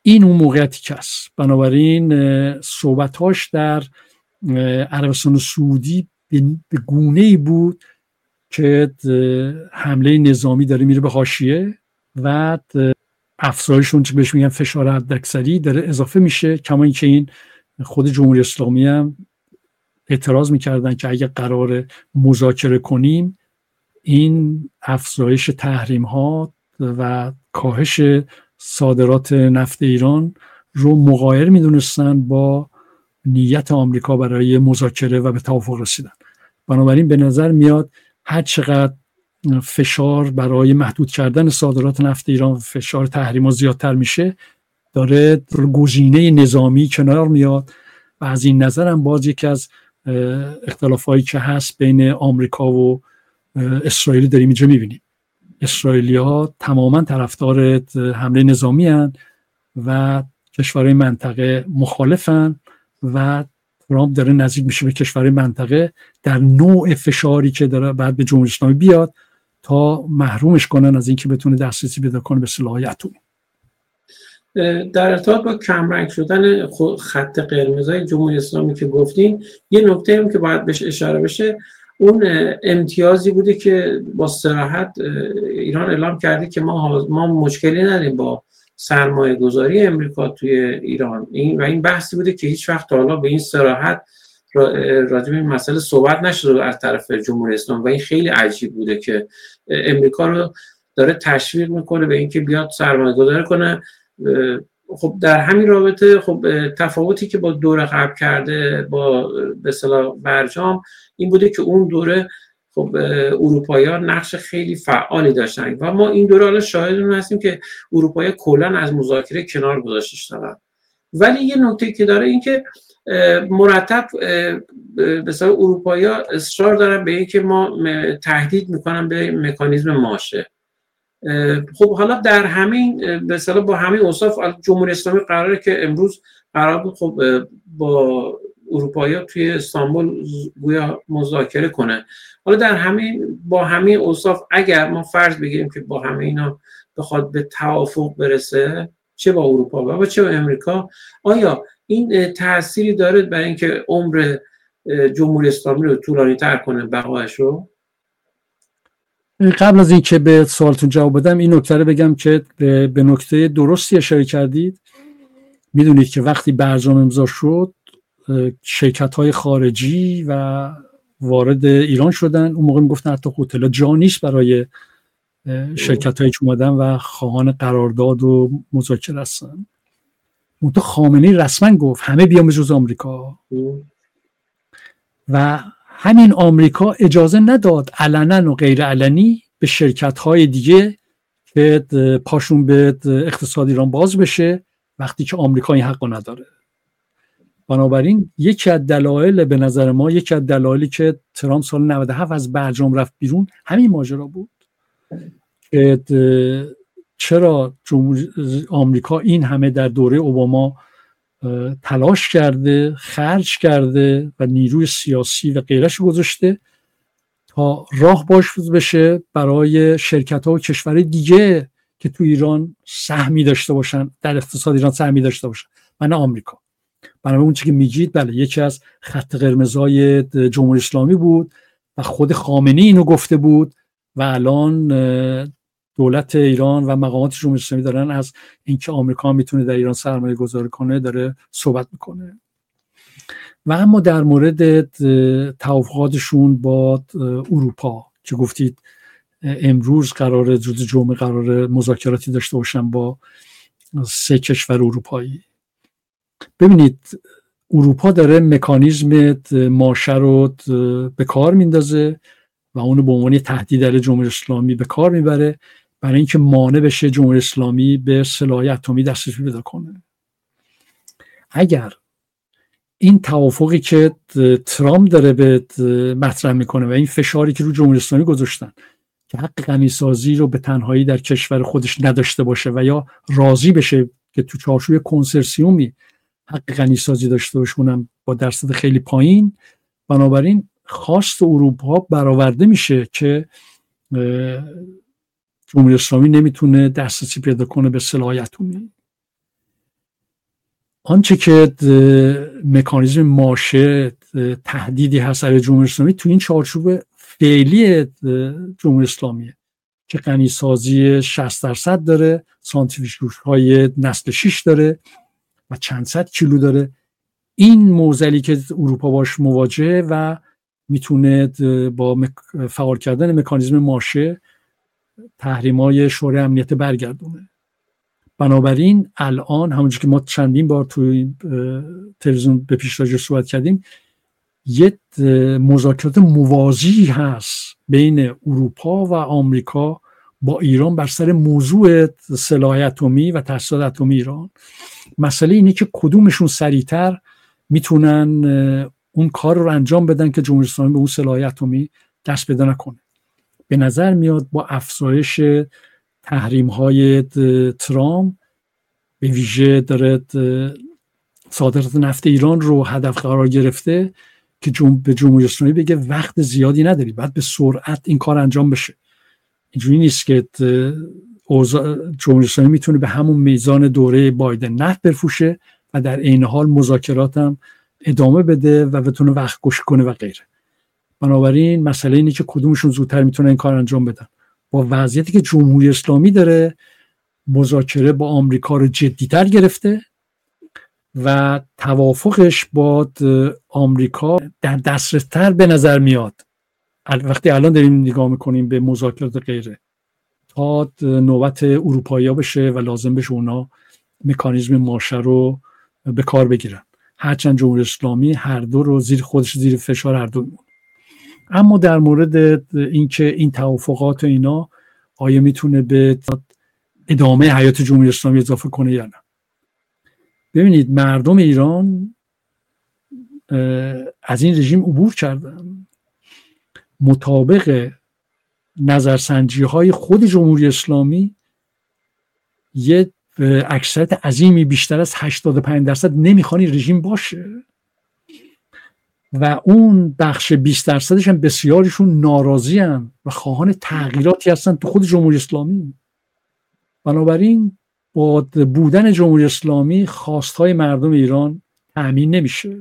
این اون موقعیتی که هست. بنابراین صحبتاش در عربستان سعودی به گونه‌ای بود که حمله نظامی داره میره به حاشیه و افزایش اون چه بهش میگن فشار حداکثری داره اضافه میشه، کما اینکه این خود جمهوری اسلامی هم اعتراض میکردن که اگه قرار مذاکره کنیم این افزایش تحریم ها و کاهش صادرات نفت ایران رو مغایر میدونستن با نیت آمریکا برای مذاکره و به توافق رسیدن. بنابراین به نظر میاد هر چقدر فشار برای محدود کردن صادرات نفت ایران، فشار تحریم‌ها زیادتر میشه، داره گزینه نظامی کنار میاد و از این نظر هم باز یکی از اختلافایی که هست بین آمریکا و اسرائیل داریم اینجا میبینیم. اسرائیلی‌ها تماما طرفدار حمله نظامی هستند و کشورهای منطقه مخالفن و ترامپ داره نزدیک میشه به کشورهای منطقه در نوع فشاری که داره بعد به جمهوری اسلامی بیاد تا محرومش کنن از اینکه بتونه دسترسی پیدا کنه به سلاح‌های اتمی. در ارتباط با کمرنگ شدن خط قرمزای جمهوری اسلامی که گفتیم، یه نکته هم که باید بهش اشاره بشه اون امتیازی بوده که با صراحت ایران اعلام کرده که ما ما مشکلی نداریم با سرمایه گذاری امریکا توی ایران. این و این بحثی بوده که هیچ وقت حالا به این صراحت راجع به این مسئله صحبت نشده از طرف جمهوری اسلامی و این خیلی عجیب بوده که امریکا رو داره تشویق میکنه به اینکه بیاد سرمایه گذاری کنه. خب در همین رابطه خب تفاوتی که با دوره قبل کرده با به اصطلاح برجام این بوده که اون دوره خب اروپایی‌ها نقش خیلی فعالی داشتن و ما این دوره حالا شاهد اون هستیم که اروپایی‌ها کلاً از مذاکره کنار گذاشته شدن. ولی یه نکته که داره این که مرتب به اصطلاح اروپایی‌ها اصرار دارن به اینکه ما تهدید میکنن به مکانیزم ماشه. خب حالا در همین به اصطلاح با همین اوصاف جمهوری اسلامی قراره که امروز قرار بود خب با اروپایی‌ها توی استانبول گویا مذاکره کنه. حالا در همین با همین اوصاف اگر ما فرض بگیریم که با همه اینا بخواد به توافق برسه، چه با اروپا و چه با امریکا، آیا این تأثیری داره برای اینکه عمر جمهوری اسلامی رو طولانی تر کنه، بقایش رو؟ قبل از این که به سوالتون جواب بدم این نکته رو بگم که به نکته درستی اشاره کردید. میدونید که وقتی برجام امضا شد شرکت‌های خارجی و وارد ایران شدن. اون موقع میگفتن حتی هتل جا نیست برای شرکت‌هایی که اومدن و خواهان قرارداد و مذاکره هستن. منتها خامنه‌ای رسما گفت همه بیان به جز آمریکا و همین آمریکا اجازه نداد علنا و غیر علنی به شرکت‌های دیگه که پاشون به اقتصاد ایران باز بشه وقتی که آمریکا این حقو نداره. بنابراین یکی از دلایل به نظر ما یکی از دلایلی که ترامپ سال نود و هفت از برجام رفت بیرون همین ماجرا بود که چرا جمهوری آمریکا این همه در دوره اوباما تلاش کرده، خرج کرده و نیروی سیاسی و غیرش گذاشته تا راه باز بشه برای شرکت‌ها و کشورهای دیگه که تو ایران سهمی داشته باشن، در اقتصاد ایران سهمی داشته باشن، من آمریکا. بنابراین اون چیزی که میگید بله یکی از خط قرمزهای جمهوری اسلامی بود و خود خامنه‌ای اینو گفته بود و الان دولت ایران و مقامات جمهوری اسلامی دارن از اینکه آمریکا میتونه در ایران سرمایه گذاری کنه داره صحبت میکنه. و اما در مورد توافقاتشون با اروپا که گفتید امروز قراره روز جمعه قراره مذاکراتی داشته باشن با سه کشور اروپایی. ببینید اروپا داره مکانیزم ماشه رو به کار میندازه و اونو به عنوان تهدید علیه جمهوری اسلامی به کار میبره برای اینکه مانع بشه جمهوری اسلامی به سلاح اتمی دسترسی پیدا کنه. اگر این توافقی که ترامپ داره به مطرح میکنه و این فشاری که رو جمهوری اسلامی گذاشتن که حق غنیسازی رو به تنهایی در کشور خودش نداشته باشه و یا راضی بشه که تو چارچوب کنسرسیومی حق غنیسازی داشته باشه اونم با درصد خیلی پایین، بنابراین خواست اروپا برآورده میشه که جمهوری اسلامی نمیتونه دسترسی پیدا کنه به سلاح اتمی. آنچه که مکانیزم ماشه تهدیدی هست برای جمهوری اسلامی تو این چارچوب فعلی جمهوری اسلامیه که غنیسازی شصت درصد داره، سانتریفیوژهای نسل شش داره و چند صد کیلو داره. این معضلی که اروپا باش مواجهه و میتونه با فعال کردن مکانیزم ماشه تحریم‌های شورای امنیت برگردونه. بنابراین الان همونجور که ما چندین بار توی تلویزیون به پیش راجع صحبت کردیم، یه مذاکرات موازی هست بین اروپا و آمریکا با ایران بر سر موضوع سلاح اتمی و تاسیسات اتمی ایران. مسئله اینه که کدومشون سریعتر میتونن اون کار رو انجام بدن که جمهوری اسلامی به اون سلاح اتمی دست پیدا نکنه. به نظر میاد با افزایش تحریم های ترامپ به ویژه داره صادرات نفت ایران رو هدف قرار گرفته که جم... به جمهوری اسلامی بگه وقت زیادی نداری، باید به سرعت این کار انجام بشه. اینجوری نیست که اوضاع... جمهوری اسلامی میتونه به همون میزان دوره بایدن نفت بفروشه و در عین حال مذاکرات هم ادامه بده و بتونه وقت کشی کنه و غیره. بنابراین مسئله اینه که کدومشون زودتر میتونه این کار انجام بدن. با وضعیتی که جمهوری اسلامی داره مذاکره با آمریکا رو جدی‌تر گرفته و توافقش با آمریکا در دسترستر به نظر میاد وقتی الان داریم نگاه میکنیم به مذاکرات غیره، تا نوبت اروپایی‌ها بشه و لازم بشه اونا مکانیزم ماشه رو به کار بگیرن. هرچند جمهوری اسلامی هر دو رو زیر خودش زیر فشار هر دو میمونه. اما در مورد اینکه این توافقات و اینا آیا میتونه به ادامه حیات جمهوری اسلامی اضافه کنه یا نه؟ ببینید مردم ایران از این رژیم عبور کردن. مطابق نظرسنجی های خود جمهوری اسلامی یه اکثریت عظیمی بیشتر از هشتاد و پنج درصد نمیخوان این رژیم باشه و اون بخش بیست درصدش هم بسیارشون ناراضی هم و خواهان تغییراتی هستن تو خود جمهوری اسلامی. بنابراین با بودن جمهوری اسلامی خواستهای مردم ایران تأمین نمیشه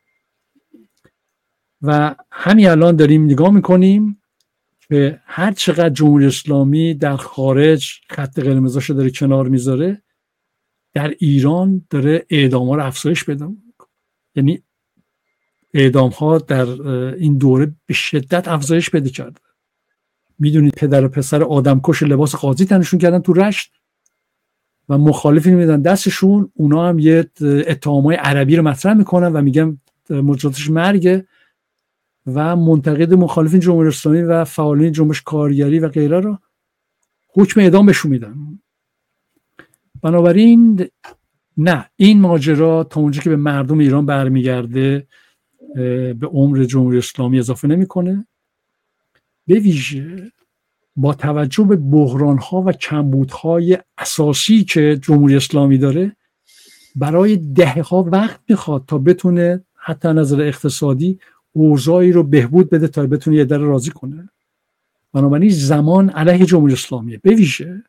و همین الان داریم نگاه میکنیم که هر چقدر جمهوری اسلامی در خارج خط قرمزاشو داره کنار میذاره، در ایران داره اعدام ها رو افزایش پیدا میکنه. یعنی اعدام ها در این دوره به شدت افزایش پیدا کرده. میدونید پدر و پسر آدمکش لباس قاضی تنشون کردن تو رشت و مخالفین میدن دستشون، اونا هم یه اتهامای عربی رو مطرح میکنن و میگن مجازاتش مرگه و منتقد مخالفین جمهوری اسلامی و فعالین جنبش کارگری و غیره رو حکم اعدام بهشون میدن. بنابراین نه، این ماجرا تا اونجا که به مردم ایران برمیگرده به عمر جمهوری اسلامی اضافه نمیکنه. به ویژه با توجه به بحران‌ها و کمبودهای اساسی که جمهوری اسلامی داره، برای دهه‌ها وقت میخواد تا بتونه حتی نظر اقتصادی اوضاعی رو بهبود بده تا بتونه یه در راضی کنه. بنابراین زمان علیه جمهوری اسلامیه. به ویژه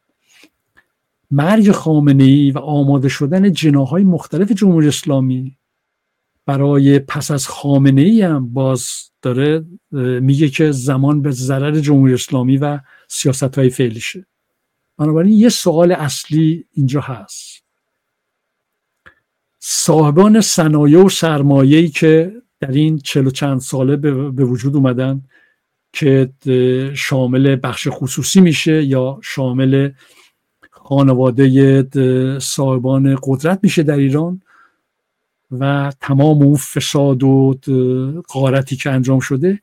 مرگ خامنه‌ای و آماده شدن جناح‌های مختلف جمهوری اسلامی برای پس از خامنه‌ای هم باز داره میگه که زمان به ضرر جمهوری اسلامی و سیاست‌های فعلیشه. بنابراین یه سوال اصلی اینجا هست. صاحبان صنایع و سرمایه‌ای که در این چهل و چند ساله به وجود اومدن که شامل بخش خصوصی میشه یا شامل خانواده صاحبان قدرت میشه در ایران و تمام اون فساد و غارتی که انجام شده،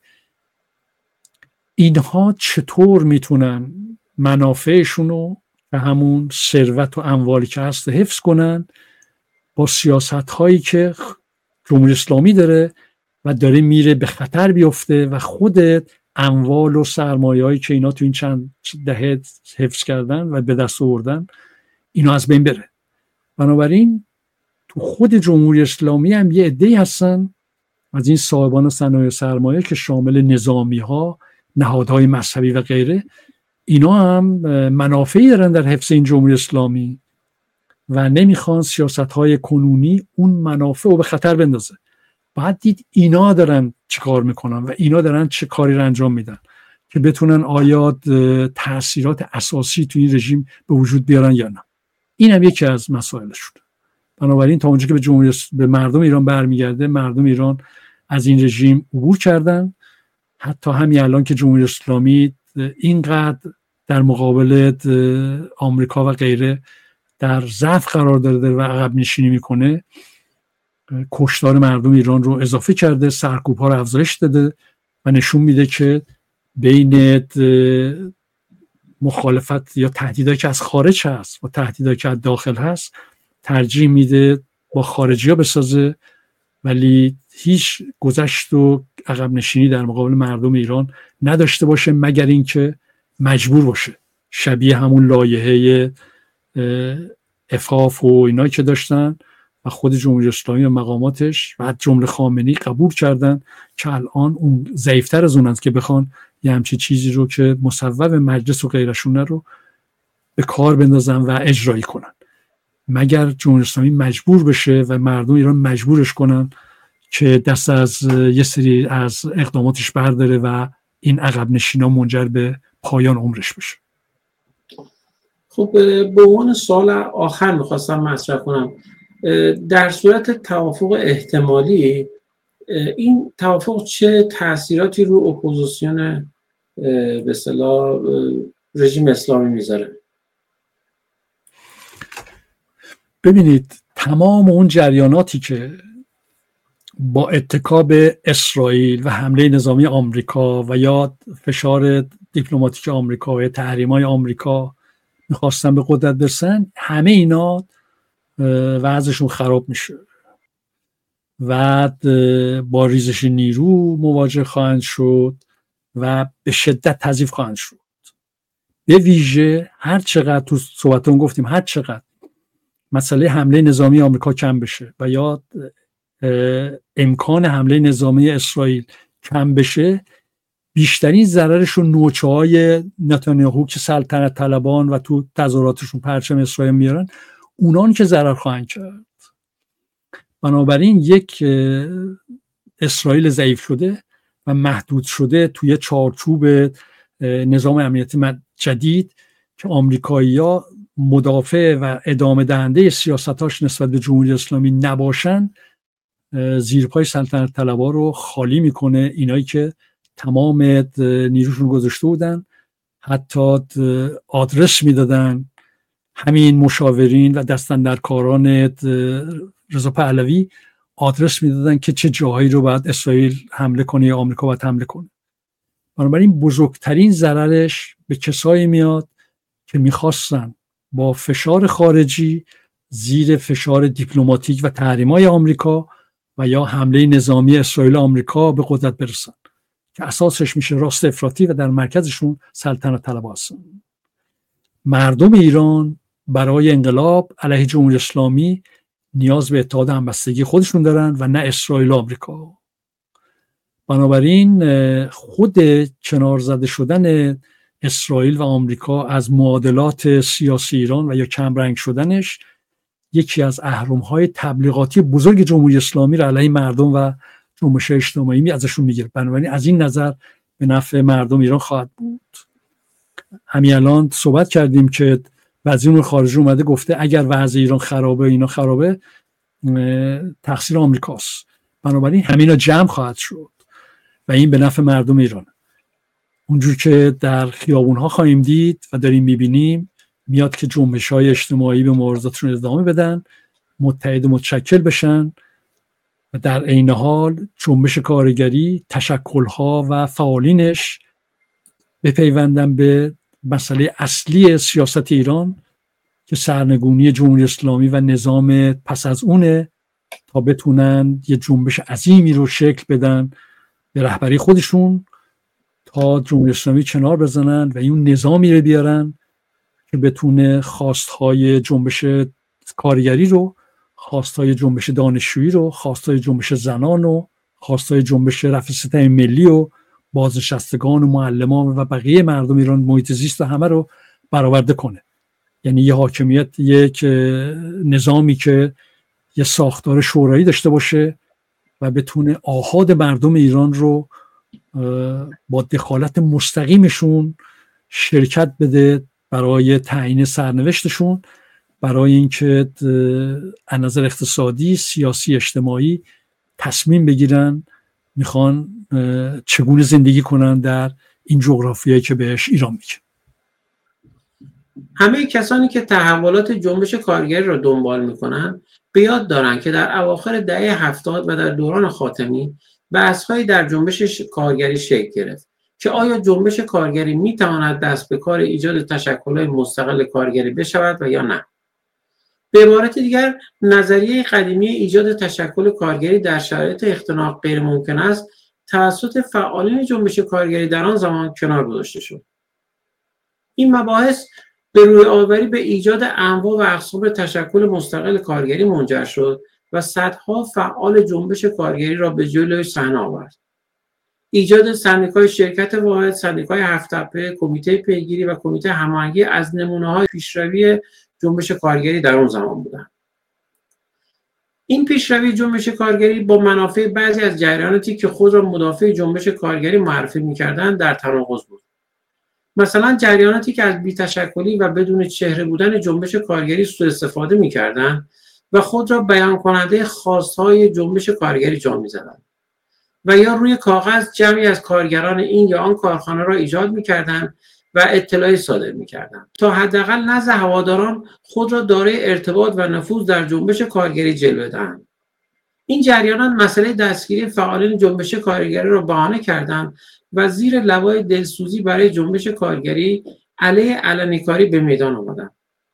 اینها چطور میتونن منافعشون رو به همون ثروت و اموالی که هست حفظ کنن با سیاست هایی که جمهوری اسلامی داره و داره میره به خطر بیفته و خود اموال و سرمایه هایی که اینا تو این چند دهه حفظ کردن و به دست آوردن اینا از بین بره. بنابراین تو خود جمهوری اسلامی هم یه عده‌ای هستن از این صاحبان صنایع سرمایه که شامل نظامی ها، نهادهای مذهبی و غیره، اینا هم منافعی دارن در حفظ این جمهوری اسلامی و نمیخوان سیاست‌های کنونی اون منافع رو به خطر بندازه. باید دید اینا دارن چه کار میکنن و اینا دارن چه کاری رو انجام میدن که بتونن آیا تأثیرات اساسی تو این رژیم به وجود بیارن یا نه. این هم یکی از مسائلشون. بنابراین تا اونجا که به جمهوری به مردم ایران برمیگرده، مردم ایران از این رژیم عبور کردن. حتی همین الان که جمهوری اسلامی اینقدر در مقابل آمریکا و غیره در ضعف قرار داره و عقب نشینی میکنه، کشتار مردم ایران رو اضافه کرده، سرکوب‌ها رو افزایش داده و نشون میده که بین مخالفت یا تهدیدایی که از خارج هست و تهدیدایی که از داخل هست ترجیح میده با خارجی‌ها بسازه، ولی هیچ گذشت و عقب نشینی در مقابل مردم ایران نداشته باشه، مگر اینکه مجبور باشه، شبیه همون لایحه عفاف و اینایی که داشتن و خود جمهوری اسلامی و مقاماتش و جمله خامنه‌ای قبول کردن که الان اون ضعیف‌تر از اونند که بخوان یه همچین چیزی رو که مصوب مجلس و غیرشونه رو به کار بندازن و اجرایی کنن، مگر جمهوری اسلامی مجبور بشه و مردم ایران مجبورش کنن که دست از یه سری از اقداماتش برداره و این عقب نشینا منجر به پایان عمرش بشه. خب به عنوان سوال آخر میخواستم مطرح کنم، در صورت توافق احتمالی این توافق چه تأثیراتی رو اپوزیسیون به اصطلاح رژیم اسلامی میذاره؟ ببینید تمام اون جریاناتی که با اتکا به اسرائیل و حمله نظامی آمریکا و یا فشار دیپلماتیک آمریکا و تحریم‌های آمریکا میخواستن به قدرت برسن، همه اینا وضعشون خراب میشه و با ریزش نیرو مواجه خواهند شد و به شدت تضعیف خواهند شد. به ویژه هر چقدر تو صحبتون گفتیم هر چقدر مسئله حمله نظامی آمریکا کم بشه و یا امکان حمله نظامی اسرائیل کم بشه، بیشترین ضررش رو نوچه‌های نتانیاهو که سلطنت طلبان و تو تظاهراتشون پرچم اسرائیل میارن، اونان که ضرر خواهند کرد. بنابراین یک اسرائیل ضعیف شده و محدود شده توی چارچوب نظام امنیتی جدید که آمریکایی‌ها مدافع و ادامه دهنده سیاستاش نسبت به جمهوری اسلامی نباشن، زیرپای سلطنت طلبا رو خالی میکنه. اینایی که تمام نیروشون گذاشته بودن، حتی آدرس میدادن، همین مشاورین و دستاندرکاران رضا پهلوی آدرس میدادن که چه جاهایی رو باید اسرائیل حمله کنه یا آمریکا باید حمله کنه. بنابراین بزرگترین ضررش به کسایی میاد که میخواستن با فشار خارجی زیر فشار دیپلماتیک و تحریم‌های آمریکا و یا حمله نظامی اسرائیل آمریکا به قدرت برسن که اساسش میشه راست افراطی و در مرکزشون سلطنت طلبها هستن. مردم ایران برای انقلاب علیه جمهوری اسلامی نیاز به اتحاد همبستگی خودشون دارن و نه اسرائیل و آمریکا. بنابراین خود کنار زده شدن اسرائیل و آمریکا از معادلات سیاسی ایران و یا کمرنگ شدنش یکی از اهرم‌های تبلیغاتی بزرگ جمهوری اسلامی را علیه مردم و جنبش اجتماعی می ازشون میگیره. بنابراین از این نظر به نفع مردم ایران خواهد بود. همین الان صحبت کردیم که وزیر امور خارجه اومده گفته اگر وضع ایران خرابه اینا خرابه تقصیر آمریکاست. بنابراین همینا جمع خواهد شد و این به نفع مردم ایران. اونجور که در خیابون‌ها خواهیم دید و داریم می‌بینیم، میاد که جنبش‌های اجتماعی به مبارزاتشون ادامه بدن، متحد و متشکل بشن و در عین حال جنبش کارگری، تشکل‌ها و فعالینش بپیوندن به مسئله اصلی سیاست ایران که سرنگونی جمهوری اسلامی و نظام پس از اونه، تا بتونن یه جنبش عظیمی رو شکل بدن به رهبری خودشون تا جمهوری اسلامی کنار بزنن و این نظامی رو بیارن که بتونه خواستهای جنبش کارگری رو، خواستهای جنبش دانشجویی رو، خواستهای جنبش زنان رو، خواستهای جنبش رفع ستم ملی و بازنشستگان و معلمان و بقیه مردم ایران، محیط زیست و همه رو برآورده کنه. یعنی یه حاکمیت، یک نظامی که یه ساختار شورایی داشته باشه و بتونه آحاد مردم ایران رو با دخالت مستقیمشون شرکت بده برای تعیین سرنوشتشون، برای اینکه از نظر اقتصادی، سیاسی، اجتماعی تصمیم بگیرن میخوان چگونه زندگی کنن در این جغرافیایی که بهش ایران میگه. همه کسانی که تحولات جنبش کارگری را دنبال میکنن به یاد دارن که در اواخر دهه هفتاد و در دوران خاتمی بحث‌هایی در جنبش کارگری شکل گرفت که آیا جنبش کارگری میتواند دست به کار ایجاد تشکل‌های مستقل کارگری بشود و یا نه. به عبارت دیگر، نظریه قدیمی ایجاد تشکل کارگری در شرایط اختناق غیر ممکن است توسط فعالین جنبش کارگری در آن زمان کنار گذاشته شد. این مباحث به روی آوری به ایجاد انواع و اقسام تشکل مستقل کارگری منجر شد و صدها فعال جنبش کارگری را به جلوی صحنه آورد. ایجاد سندیکای شرکت واحد، سندیکای هفت تپه، کمیته پیگیری و کمیته هماهنگی از نمونه‌های پیشروی جنبش کارگری در اون زمان بودند. این پیشروی جنبش کارگری با منافع بعضی از جریاناتی که خود را مدافع جنبش کارگری معرفی می‌کردند در تناقض بود. مثلا جریاناتی که از بی‌تشکلی و بدون چهره بودن جنبش کارگری سوء استفاده می‌کردند و خود را بیان کننده خواست‌های جنبش کارگری جا می‌زدند و یا روی کاغذ جمعی از کارگران این یا آن کارخانه را ایجاد می‌کردند و اطلاعی صادر می‌کردند تا حداقل نزد هواداران خود را دارای ارتباط و نفوذ در جنبش کارگری جلوه دهند. این جریانات مسئله دستگیری فعالین جنبش کارگری را بهانه کردند و زیر لوای دلسوزی برای جنبش کارگری علیه علنی‌کاری به میدان آمدند،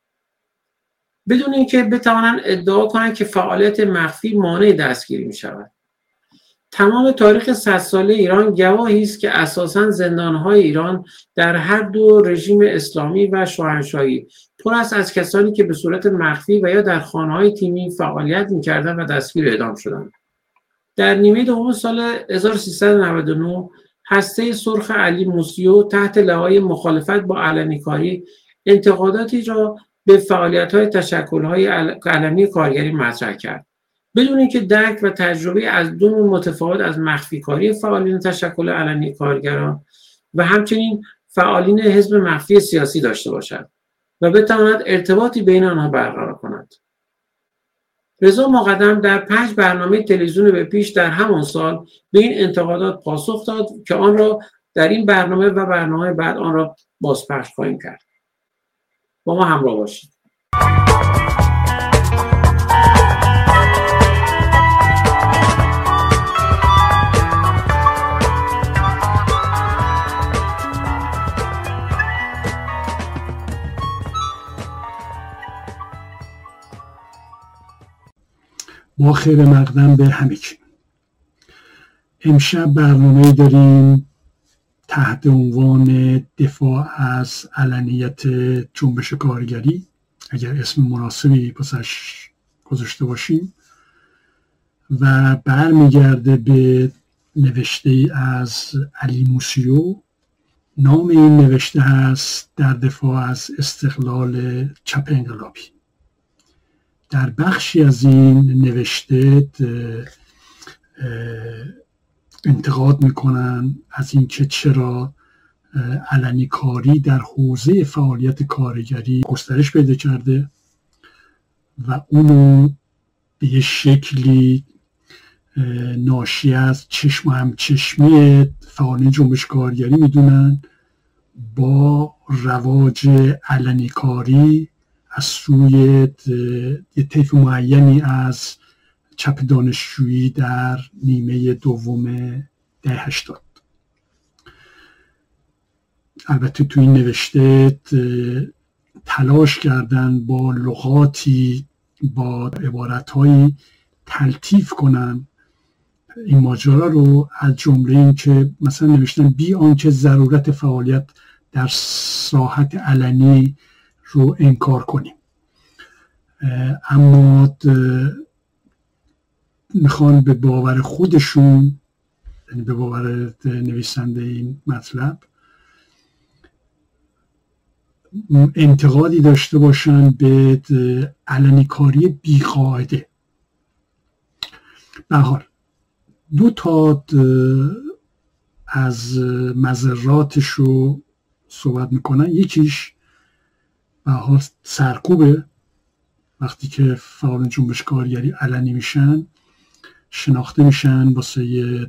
بدون اینکه بتوانند ادعا کنند که فعالیت مخفی مانع دستگیری می‌شود. تمام تاریخ صد ساله ایران گواهی است که اساساً زندان‌های ایران در هر دو رژیم اسلامی و شاهنشاهی پر است از کسانی که به صورت مخفی و یا در خانه‌های تیمی فعالیت می‌کردند و دستگیر اعدام شدند. در نیمه دوم سال هزار و سیصد و نود و نه هسته سرخ علی موسیو تحت لوای مخالفت با علنی‌کاری انتقاداتی را به فعالیت‌های تشکل‌های علنی کارگری مطرح کرد، بدون اینکه درک و تجربه از دو نوع متفاوت از مخفی‌کاری فعالین تشکل علنی کارگران و همچنین فعالین حزب مخفی سیاسی داشته باشد و بتواند ارتباطی بین آنها برقرار کند. رضا مقدم در پنج برنامه تلویزیون به پیش در همان سال به این انتقادات پاسخ داد که آن را در این برنامه و برنامه بعد آن را بازپخش خواهیم کرد. با ما همراه باشید. با خیر مقدم به همگی. امشب برنامه داریم تحت عنوان دفاع از علنیت جنبش کارگری، اگر اسم مناسبی پسش گذاشته باشیم، و برمیگرده به نوشته ای از علی موسیو. نام این نوشته هست در دفاع از استقلال چپ انقلابی. در بخشی از این نوشته انتقاد میکنن از اینکه چرا علنی کاری در حوزه فعالیت کارگری گسترش پیدا کرده و اونو به یه شکلی ناشی از چشم و همچشمی فعالین جنبش کارگری میدونن با رواج علنی کاری از سوی یه طیف معینی از چپ دانشجویی در نیمه دوم دهه هشتاد. البته تو این نوشته تلاش کردن با لغاتی، با عبارتهایی تلطیف کنن این ماجرا رو، از جمله این که مثلا نوشتن بی آنکه ضرورت فعالیت در ساحت علنی رو انکار کنیم، اما میخوان به باور خودشون، یعنی به باور نویسنده این مطلب، انتقادی داشته باشن به علنیکاری بیقاعده. به هر حال دو تا از مضراتش رو صحبت میکنن. یکیش به هر حال سرکوبه، وقتی که فعالان جنبش کارگری علنی میشن، شناخته میشن واسه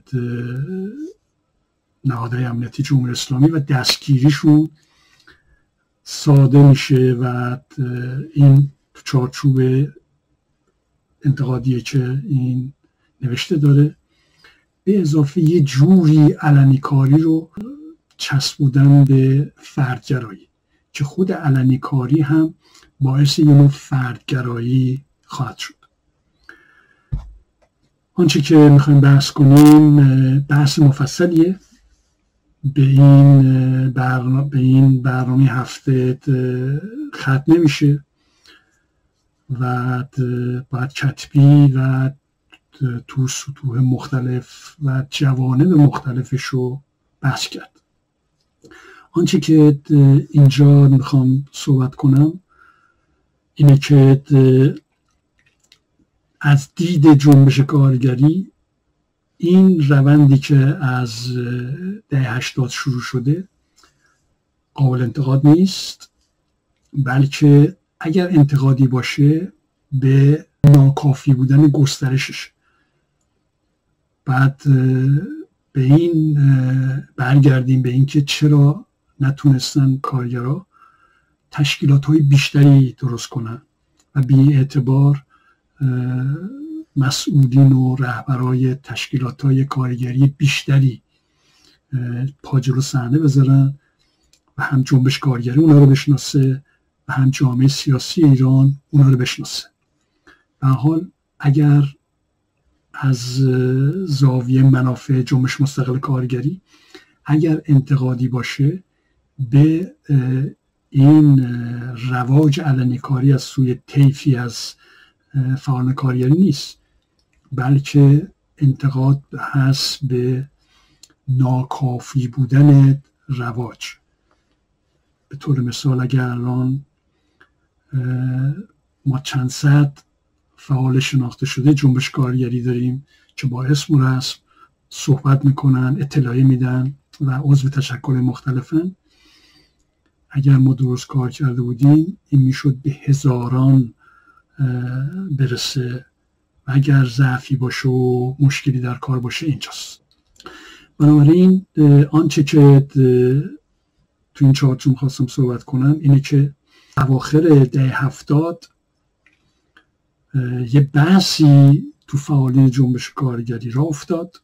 نهادهای امنیتی جمهوری اسلامی و دستگیریشون ساده میشه و این تو چارچوب انتقادیه که این نوشته داره. به اضافه یه جوری علنی کاری رو چسبودن به فردگرایی که خود علنی کاری هم باعث یه نوع فردگرایی خواهد شد. آنچه که میخوایم بحث کنیم بحث مفصلیه. به این برنامه, به این برنامه هفته ختم نمیشه و باید کتبی و تو سطوح مختلف و جوانب مختلفش رو بحث کرد. آنچه که اینجا میخوام صحبت کنم اینه که از دید جنبش کارگری این روندی که از دهه هشتاد شروع شده قابل انتقاد نیست، بلکه اگر انتقادی باشه به ناکافی بودن گسترشش. بعد به این برگردیم به اینکه چرا نتونستن کارگرها تشکیلات‌های بیشتری درست کنن و بی اعتبار مسئولین و رهبرای تشکیلات‌های کارگری بیشتری پا جلو صحنه بذارن و هم جنبش کارگری اونا رو بشناسه و هم جامعه سیاسی ایران اونا رو بشناسه. به حال اگر از زاویه منافع جنبش مستقل کارگری اگر انتقادی باشه به این رواج علنی کاری از سوی طیفی از فعالان کارگری نیست، بلکه انتقاد هست به ناکافی بودن رواج. به طور مثال اگر الان ما چند صد فعال شناخته شده جنبش کارگری داریم که با اسم و رسم صحبت میکنن، اطلاعی میدن و عضو تشکل مختلفن، اگر ما درست کار کرده بودیم این میشد به هزاران برسه و اگر ضعفی باشه و مشکلی در کار باشه اینجاست. بنابراین آنچه که تو این چارچوب خواستم صحبت کنم اینه که اواخر دهه هفتاد یه بحثی تو فعالین جنبش کارگری را افتاد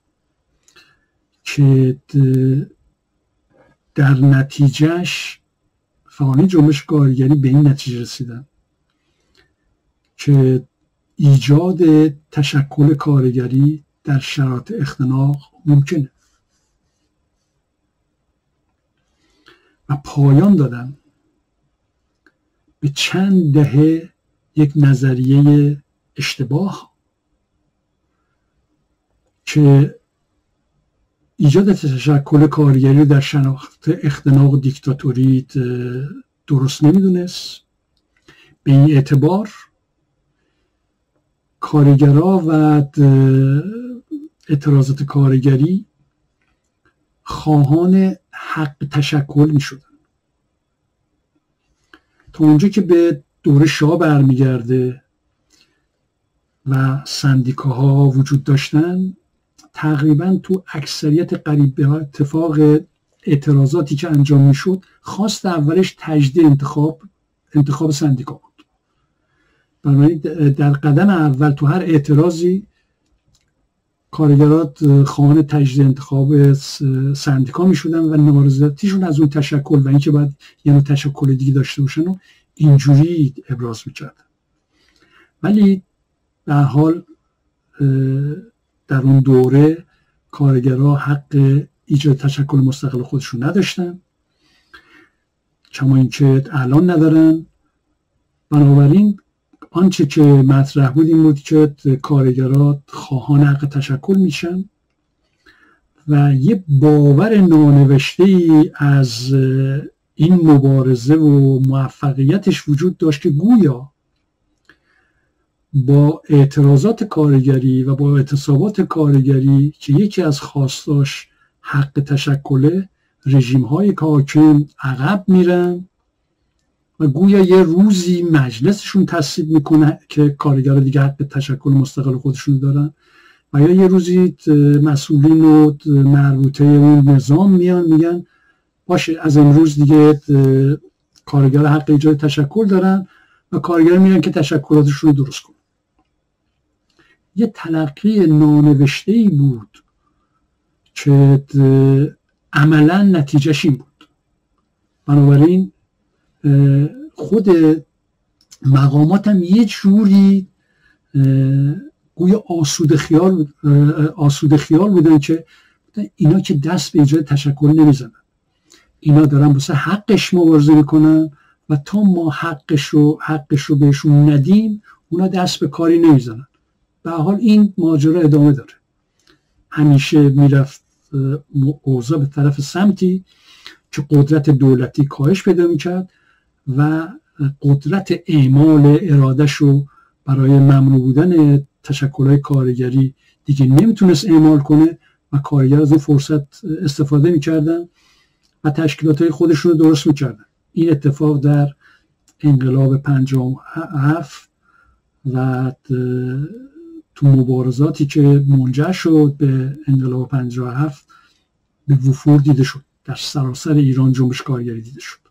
که در نتیجهش فعالین جنبش کارگری به این نتیجه رسیدن که ایجاد تشکل کارگری در شرایط اختناق ممکنه و پایان دادن به چند دهه یک نظریه اشتباه که ایجاد تشکل کارگری در شرایط اختناق دیکتاتوری درست نمیدونست. به این اعتبار کارگرها و اعتراضات کارگری خواهان حق تشکل می شدن. تا اونجا که به دوره شاه برمیگرده و سندیکاها وجود داشتن، تقریبا تو اکثریت قریب به اتفاق اعتراضاتی که انجام می شد خواست اولش تجدید انتخاب انتخاب سندیکا بود. بنابراین در قدم اول تو هر اعتراضی کارگرات خواهان تجدید انتخاب سندیکا می شدن و نارضایتیشون از اون تشکل و اینکه باید یه نوع تشکل دیگه داشته باشن و اینجوری ابراز می کردن. ولی به هر حال در اون دوره کارگرها حق ایجاد تشکل مستقل خودشون نداشتن، کما اینکه الان ندارن. بنابراین آنچه که مطرح بود این بود که کارگرها خواهان حق تشکل میشن و یه باور نانوشته ای از این مبارزه و موفقیتش وجود داشت که گویا با اعتراضات کارگری و با اعتصابات کارگری که یکی از خواستاش حق تشکله، رژیم های حاکم عقب میرن و گویا یه روزی مجلسشون تصویب میکنه که کارگرها دیگه حق تشکل مستقل خودشون دارن و یا یه روزی مسئولین و مربوطه اون نظام میان میگن باشه از امروز دیگه کارگر حق ایجاد تشکل دارن و کارگر میگن که تشکلاتشون رو درست کنن. یه تلقی نانوشته‌ای بود که عملا نتیجهش این بود. بنابراین خود مقامات هم یه جوری گویا آسوده خیال آسوده خیال بودن که اینا که دست به ایجاد تشکل نمیزنن، اینا دارن واسه حقش مبارزه میکنن و تا ما حقش رو حقش رو بهشون ندیم اونا دست به کاری نمیزنن. به حال این ماجرا ادامه داره، همیشه میرفت اوضاع به طرف سمتی که قدرت دولتی کاهش پیدا میکرد و قدرت اعمال ارادش رو برای ممنوع بودن تشکل‌های کارگری دیگه نمیتونست اعمال کنه و کارگر از اون فرصت استفاده میکردن و تشکیلات‌های خودشون رو درست میکردن. این اتفاق در انقلاب پنجاه و هفت و تو مبارزاتی که منجر شد به انقلاب پنجاه و هفت به وفور دیده شد، در سراسر ایران جنبش کارگری دیده شد.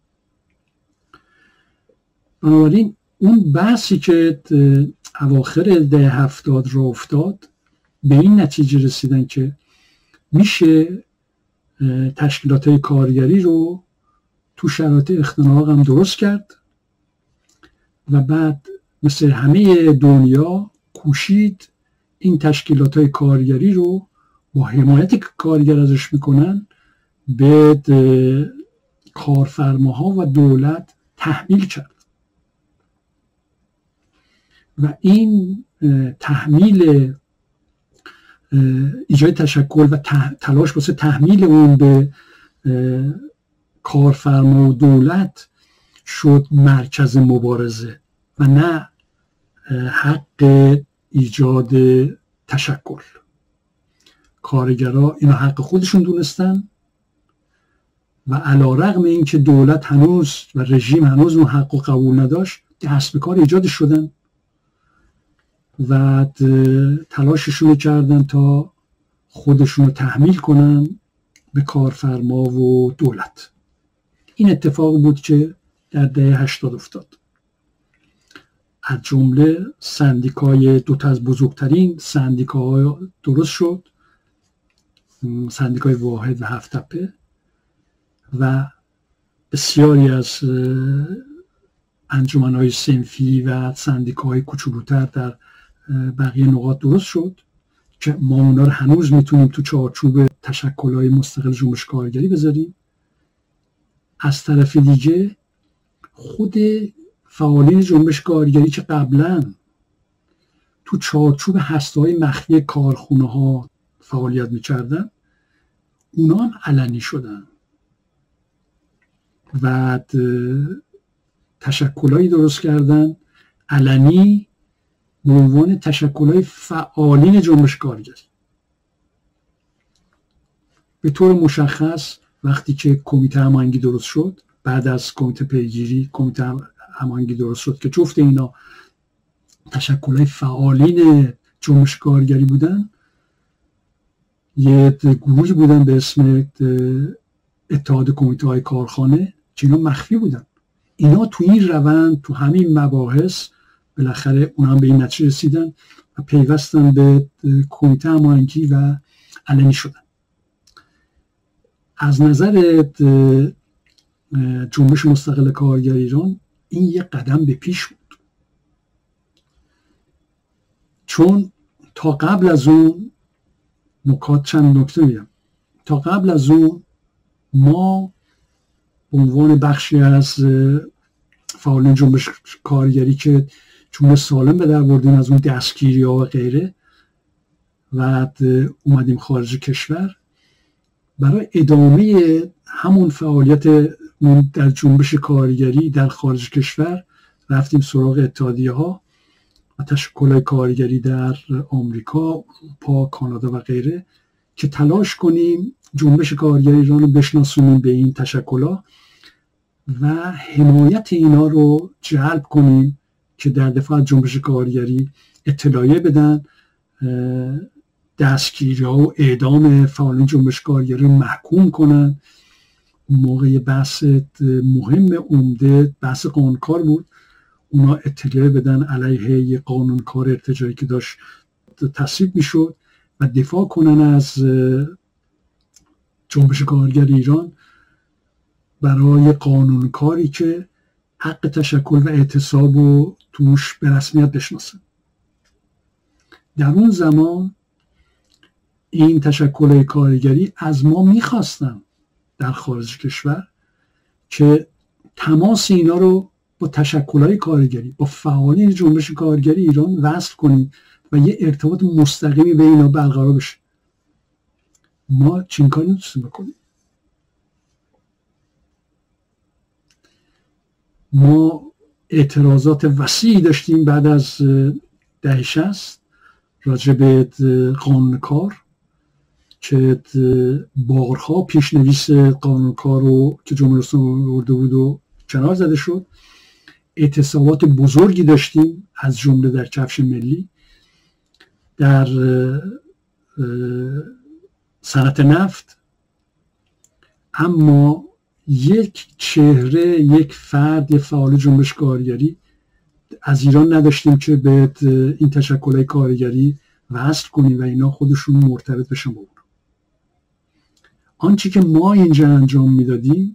بنابراین اون بحثی که اواخر دهه هفتاد را افتاد به این نتیجه رسیدن که میشه تشکیلات کارگری رو تو شرایط اختناق هم درست کرد و بعد مثل همه دنیا کوشید این تشکیلات کارگری رو با حمایتی که کارگر ازش میکنن به کارفرماها و دولت تحمیل کرد و این تحمیل ایجاد تشکل و تلاش واسه تحمیل اون به کارفرما و دولت شد مرکز مبارزه و نه حق ایجاد تشکل. کارگرها اینا حق خودشون دونستن و علی‌رغم این که دولت هنوز و رژیم هنوز اون حق و قبول نداشت دست به کار ایجاد شدن و تلاششون کردن تا خودشون رو تحمیل کنن به کارفرما و دولت. این اتفاق بود که در دهه هشتاد افتاد. از جمله سندیکای دو تا از بزرگترین سندیکاها درست شد، سندیکای واحد و هفت تپه، و بسیاری از انجمن‌های صنفی و سندیکاهای کوچولوتر در بقیه نقاط درست شد که ما اونا رو هنوز میتونیم تو چارچوب تشکل‌های مستقل جنبش کارگری بذاریم. از طرف دیگه خود فعالین جنبش کارگری که قبلا تو چارچوب هسته‌های مخفی کارخونه ها فعالیت میکردن اونا هم علنی شدن و تشکل‌هایی درست کردن علنی به عنوان تشکل‌های فعالین جنبش کارگری. به طور مشخص وقتی که کمیته هماهنگی درست شد، بعد از کمیته پیگیری کمیته هماهنگی درست شد که جفت اینا تشکل‌های فعالین جنبش کارگری بودن، یه گروهی بودن به اسم اتحاد کمیته‌های کارخانه که اینا مخفی بودن. اینا تو این روند تو همین مباحث بالاخره اونا هم به این نتیجه رسیدن و پیوستن به کمیته هماهنگی و علنی شدن. از نظر جنبش مستقل کارگر ایران این یک قدم به پیش بود، چون تا قبل از اون نکات چند نکته میگم. تا قبل از اون ما به عنوان بخشی از فعالین جنبش کارگری که جنبش سالم به در بردیم از اون دستگیری ها و غیره و اومدیم خارج کشور، برای ادامه همون فعالیت اون در جنبش کارگری در خارج کشور رفتیم سراغ اتحادیه ها و تشکل کارگری در آمریکا، اروپا، کانادا و غیره که تلاش کنیم جنبش کارگری ایران رو بشناسونیم به این تشکل‌ها و حمایت اینا رو جلب کنیم که در دفاع از جنبش کارگری اطلاعیه بدن، دستگیری ها و اعدام فعالین جنبش کارگری رو محکوم کنن. اون موقع بحث مهم عمده بحث قانونکار بود، اونا اطلاعیه بدن علیه یه قانونکار ارتجاعی که داشت تصویب میشد و دفاع کنن از جنبش کارگری ایران برای قانونکاری که حق تشکل و اعتصاب رو توش به رسمیت بشناسه. در اون زمان این تشکل کارگری از ما میخواستن در خارج کشور که تماس اینا رو با تشکل‌های کارگری، با فعالین جنبش کارگری ایران وصل کنیم و یه ارتباط مستقیمی بین اینا برقرار بشه. ما چین کاری نمی‌تونیم بکنیم. ما اعتراضات وسیعی داشتیم بعد از دهه شصت راجع به قانونکار که بارها پیشنویس قانونکار رو که جمهوری اسلامی آورده بود و کنار زده شد. اعتصابات بزرگی داشتیم از جمله در کفش ملی، در صنعت نفت، اما یک چهره، یک فرد، یک فعال جنبش کارگری از ایران نداشتیم که به این تشکل‌های کارگری وصل کنیم و اینا خودشون مرتبط بشن با اون. آنچه که ما اینجا انجام میدادیم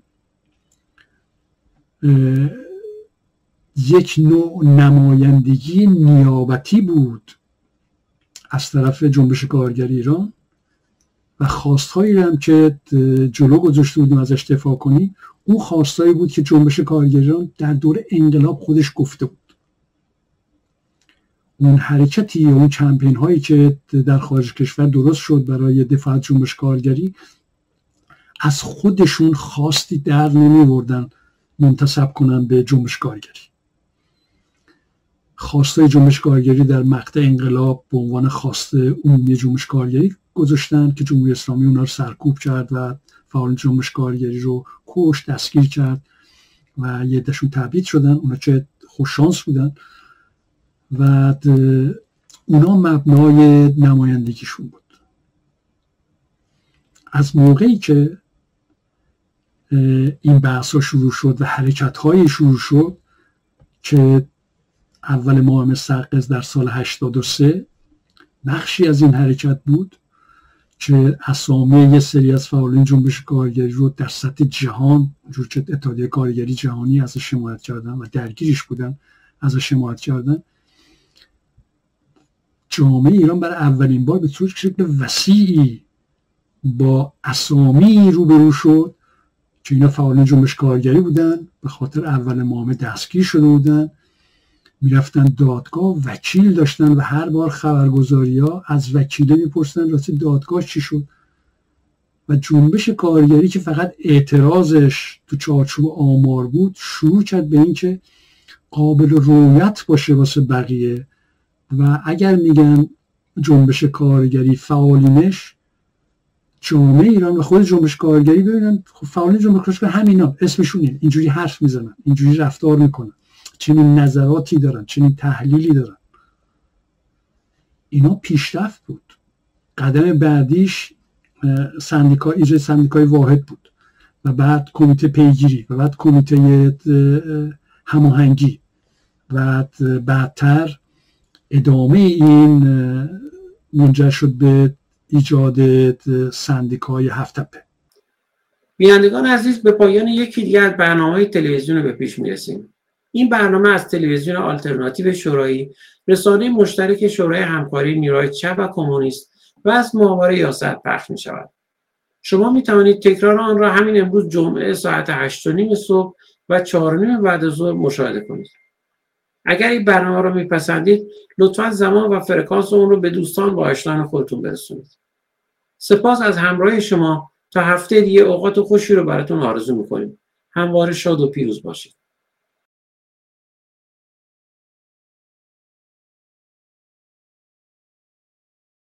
یک نوع نمایندگی نیابتی بود از طرف جنبش کارگری ایران و خواستهایی هم که جلو گذاشته بودیم ازش دفاع کنیم، اون خواستهایی بود که جنبش کارگری ایران در دور انقلاب خودش گفته بود. اون حرکتی، اون کمپین هایی که در خارج کشور درست شد برای دفاع از جنبش کارگری از خودشون خواستی در نمی‌آوردن منتسب کنن به جنبش کارگری. خواسته جنبش کارگری در مقطع انقلاب به عنوان خواسته عمومی جنبش کارگری گذاشتن که جمهوری اسلامی اونا رو سرکوب کرد و فعالان جنبش کارگری رو کشت، دستگیر کرد و یه عده‌شون تبعید شدن. اونا چه خوششانس بودن و اونا مبنای نمایندگیشون بود. از موقعی که این بحث‌ها شروع شد و حرکت‌های شروع شد که اول ماه مستقز در سال هشتاد و سه بخشی از این حرکت بود که اسامی یه سری از فعالین جنبش کارگری رو در سطح جهان، جور که اتحادیه کارگری جهانی ازش حمایت کردن و درگیرش بودن، ازش حمایت کردن. جامعه ایران برای اولین بار به طور شکل وسیعی با اسامی روبرو شد که اینا فعالین جنبش کارگری بودن، به خاطر اول ماه دستگیر شده بودن، میرفتن دادگاه، وکیل داشتن و هر بار خبرگزاری ها از وکیله میپرسن راستی دادگاه چی شد. و جنبش کارگری که فقط اعتراضش تو چارچوب آمار بود شروع کرد به این که قابل رویت باشه واسه بقیه و اگر میگن جنبش کارگری فعالینش جامعه ایران و خود جنبش کارگری ببینن خب فعالین جنبش کارگری همینا اسمشون اینجوری حرف میزنن، اینجوری رفتار میکنن، چنین نظراتی دارن، چنین تحلیلی دارن. اینا پیشرفت بود. قدم بعدیش سندیکا، ایجاد سندیکای واحد بود و بعد کمیته پیگیری و بعد کمیته هماهنگی و بعدتر ادامه این منجر شد به ایجاد سندیکای هفت تپه. بینندگان عزیز، به پایان یکی دیگر از برنامه‌های تلویزیون به پیش میرسیم. این برنامه از تلویزیون آلترناتیو شورایی، رسانه مشترک شورای همکاری نیروهای چپ و کمونیست و از ماهواره یاست پخش می شود. شما می توانید تکرار آن را همین امروز جمعه ساعت هشت و نیم صبح و چهار و نیم بعد از ظهر مشاهده کنید. اگر این برنامه را میپسندید لطفاً زمان و فرکانس اون رو به دوستان و آشنایان خودتون برسونید. سپاس از همراهی شما. تا هفته دیگه اوقات خوشی رو براتون آرزو میکنیم. همواره شاد و پیروز باشید.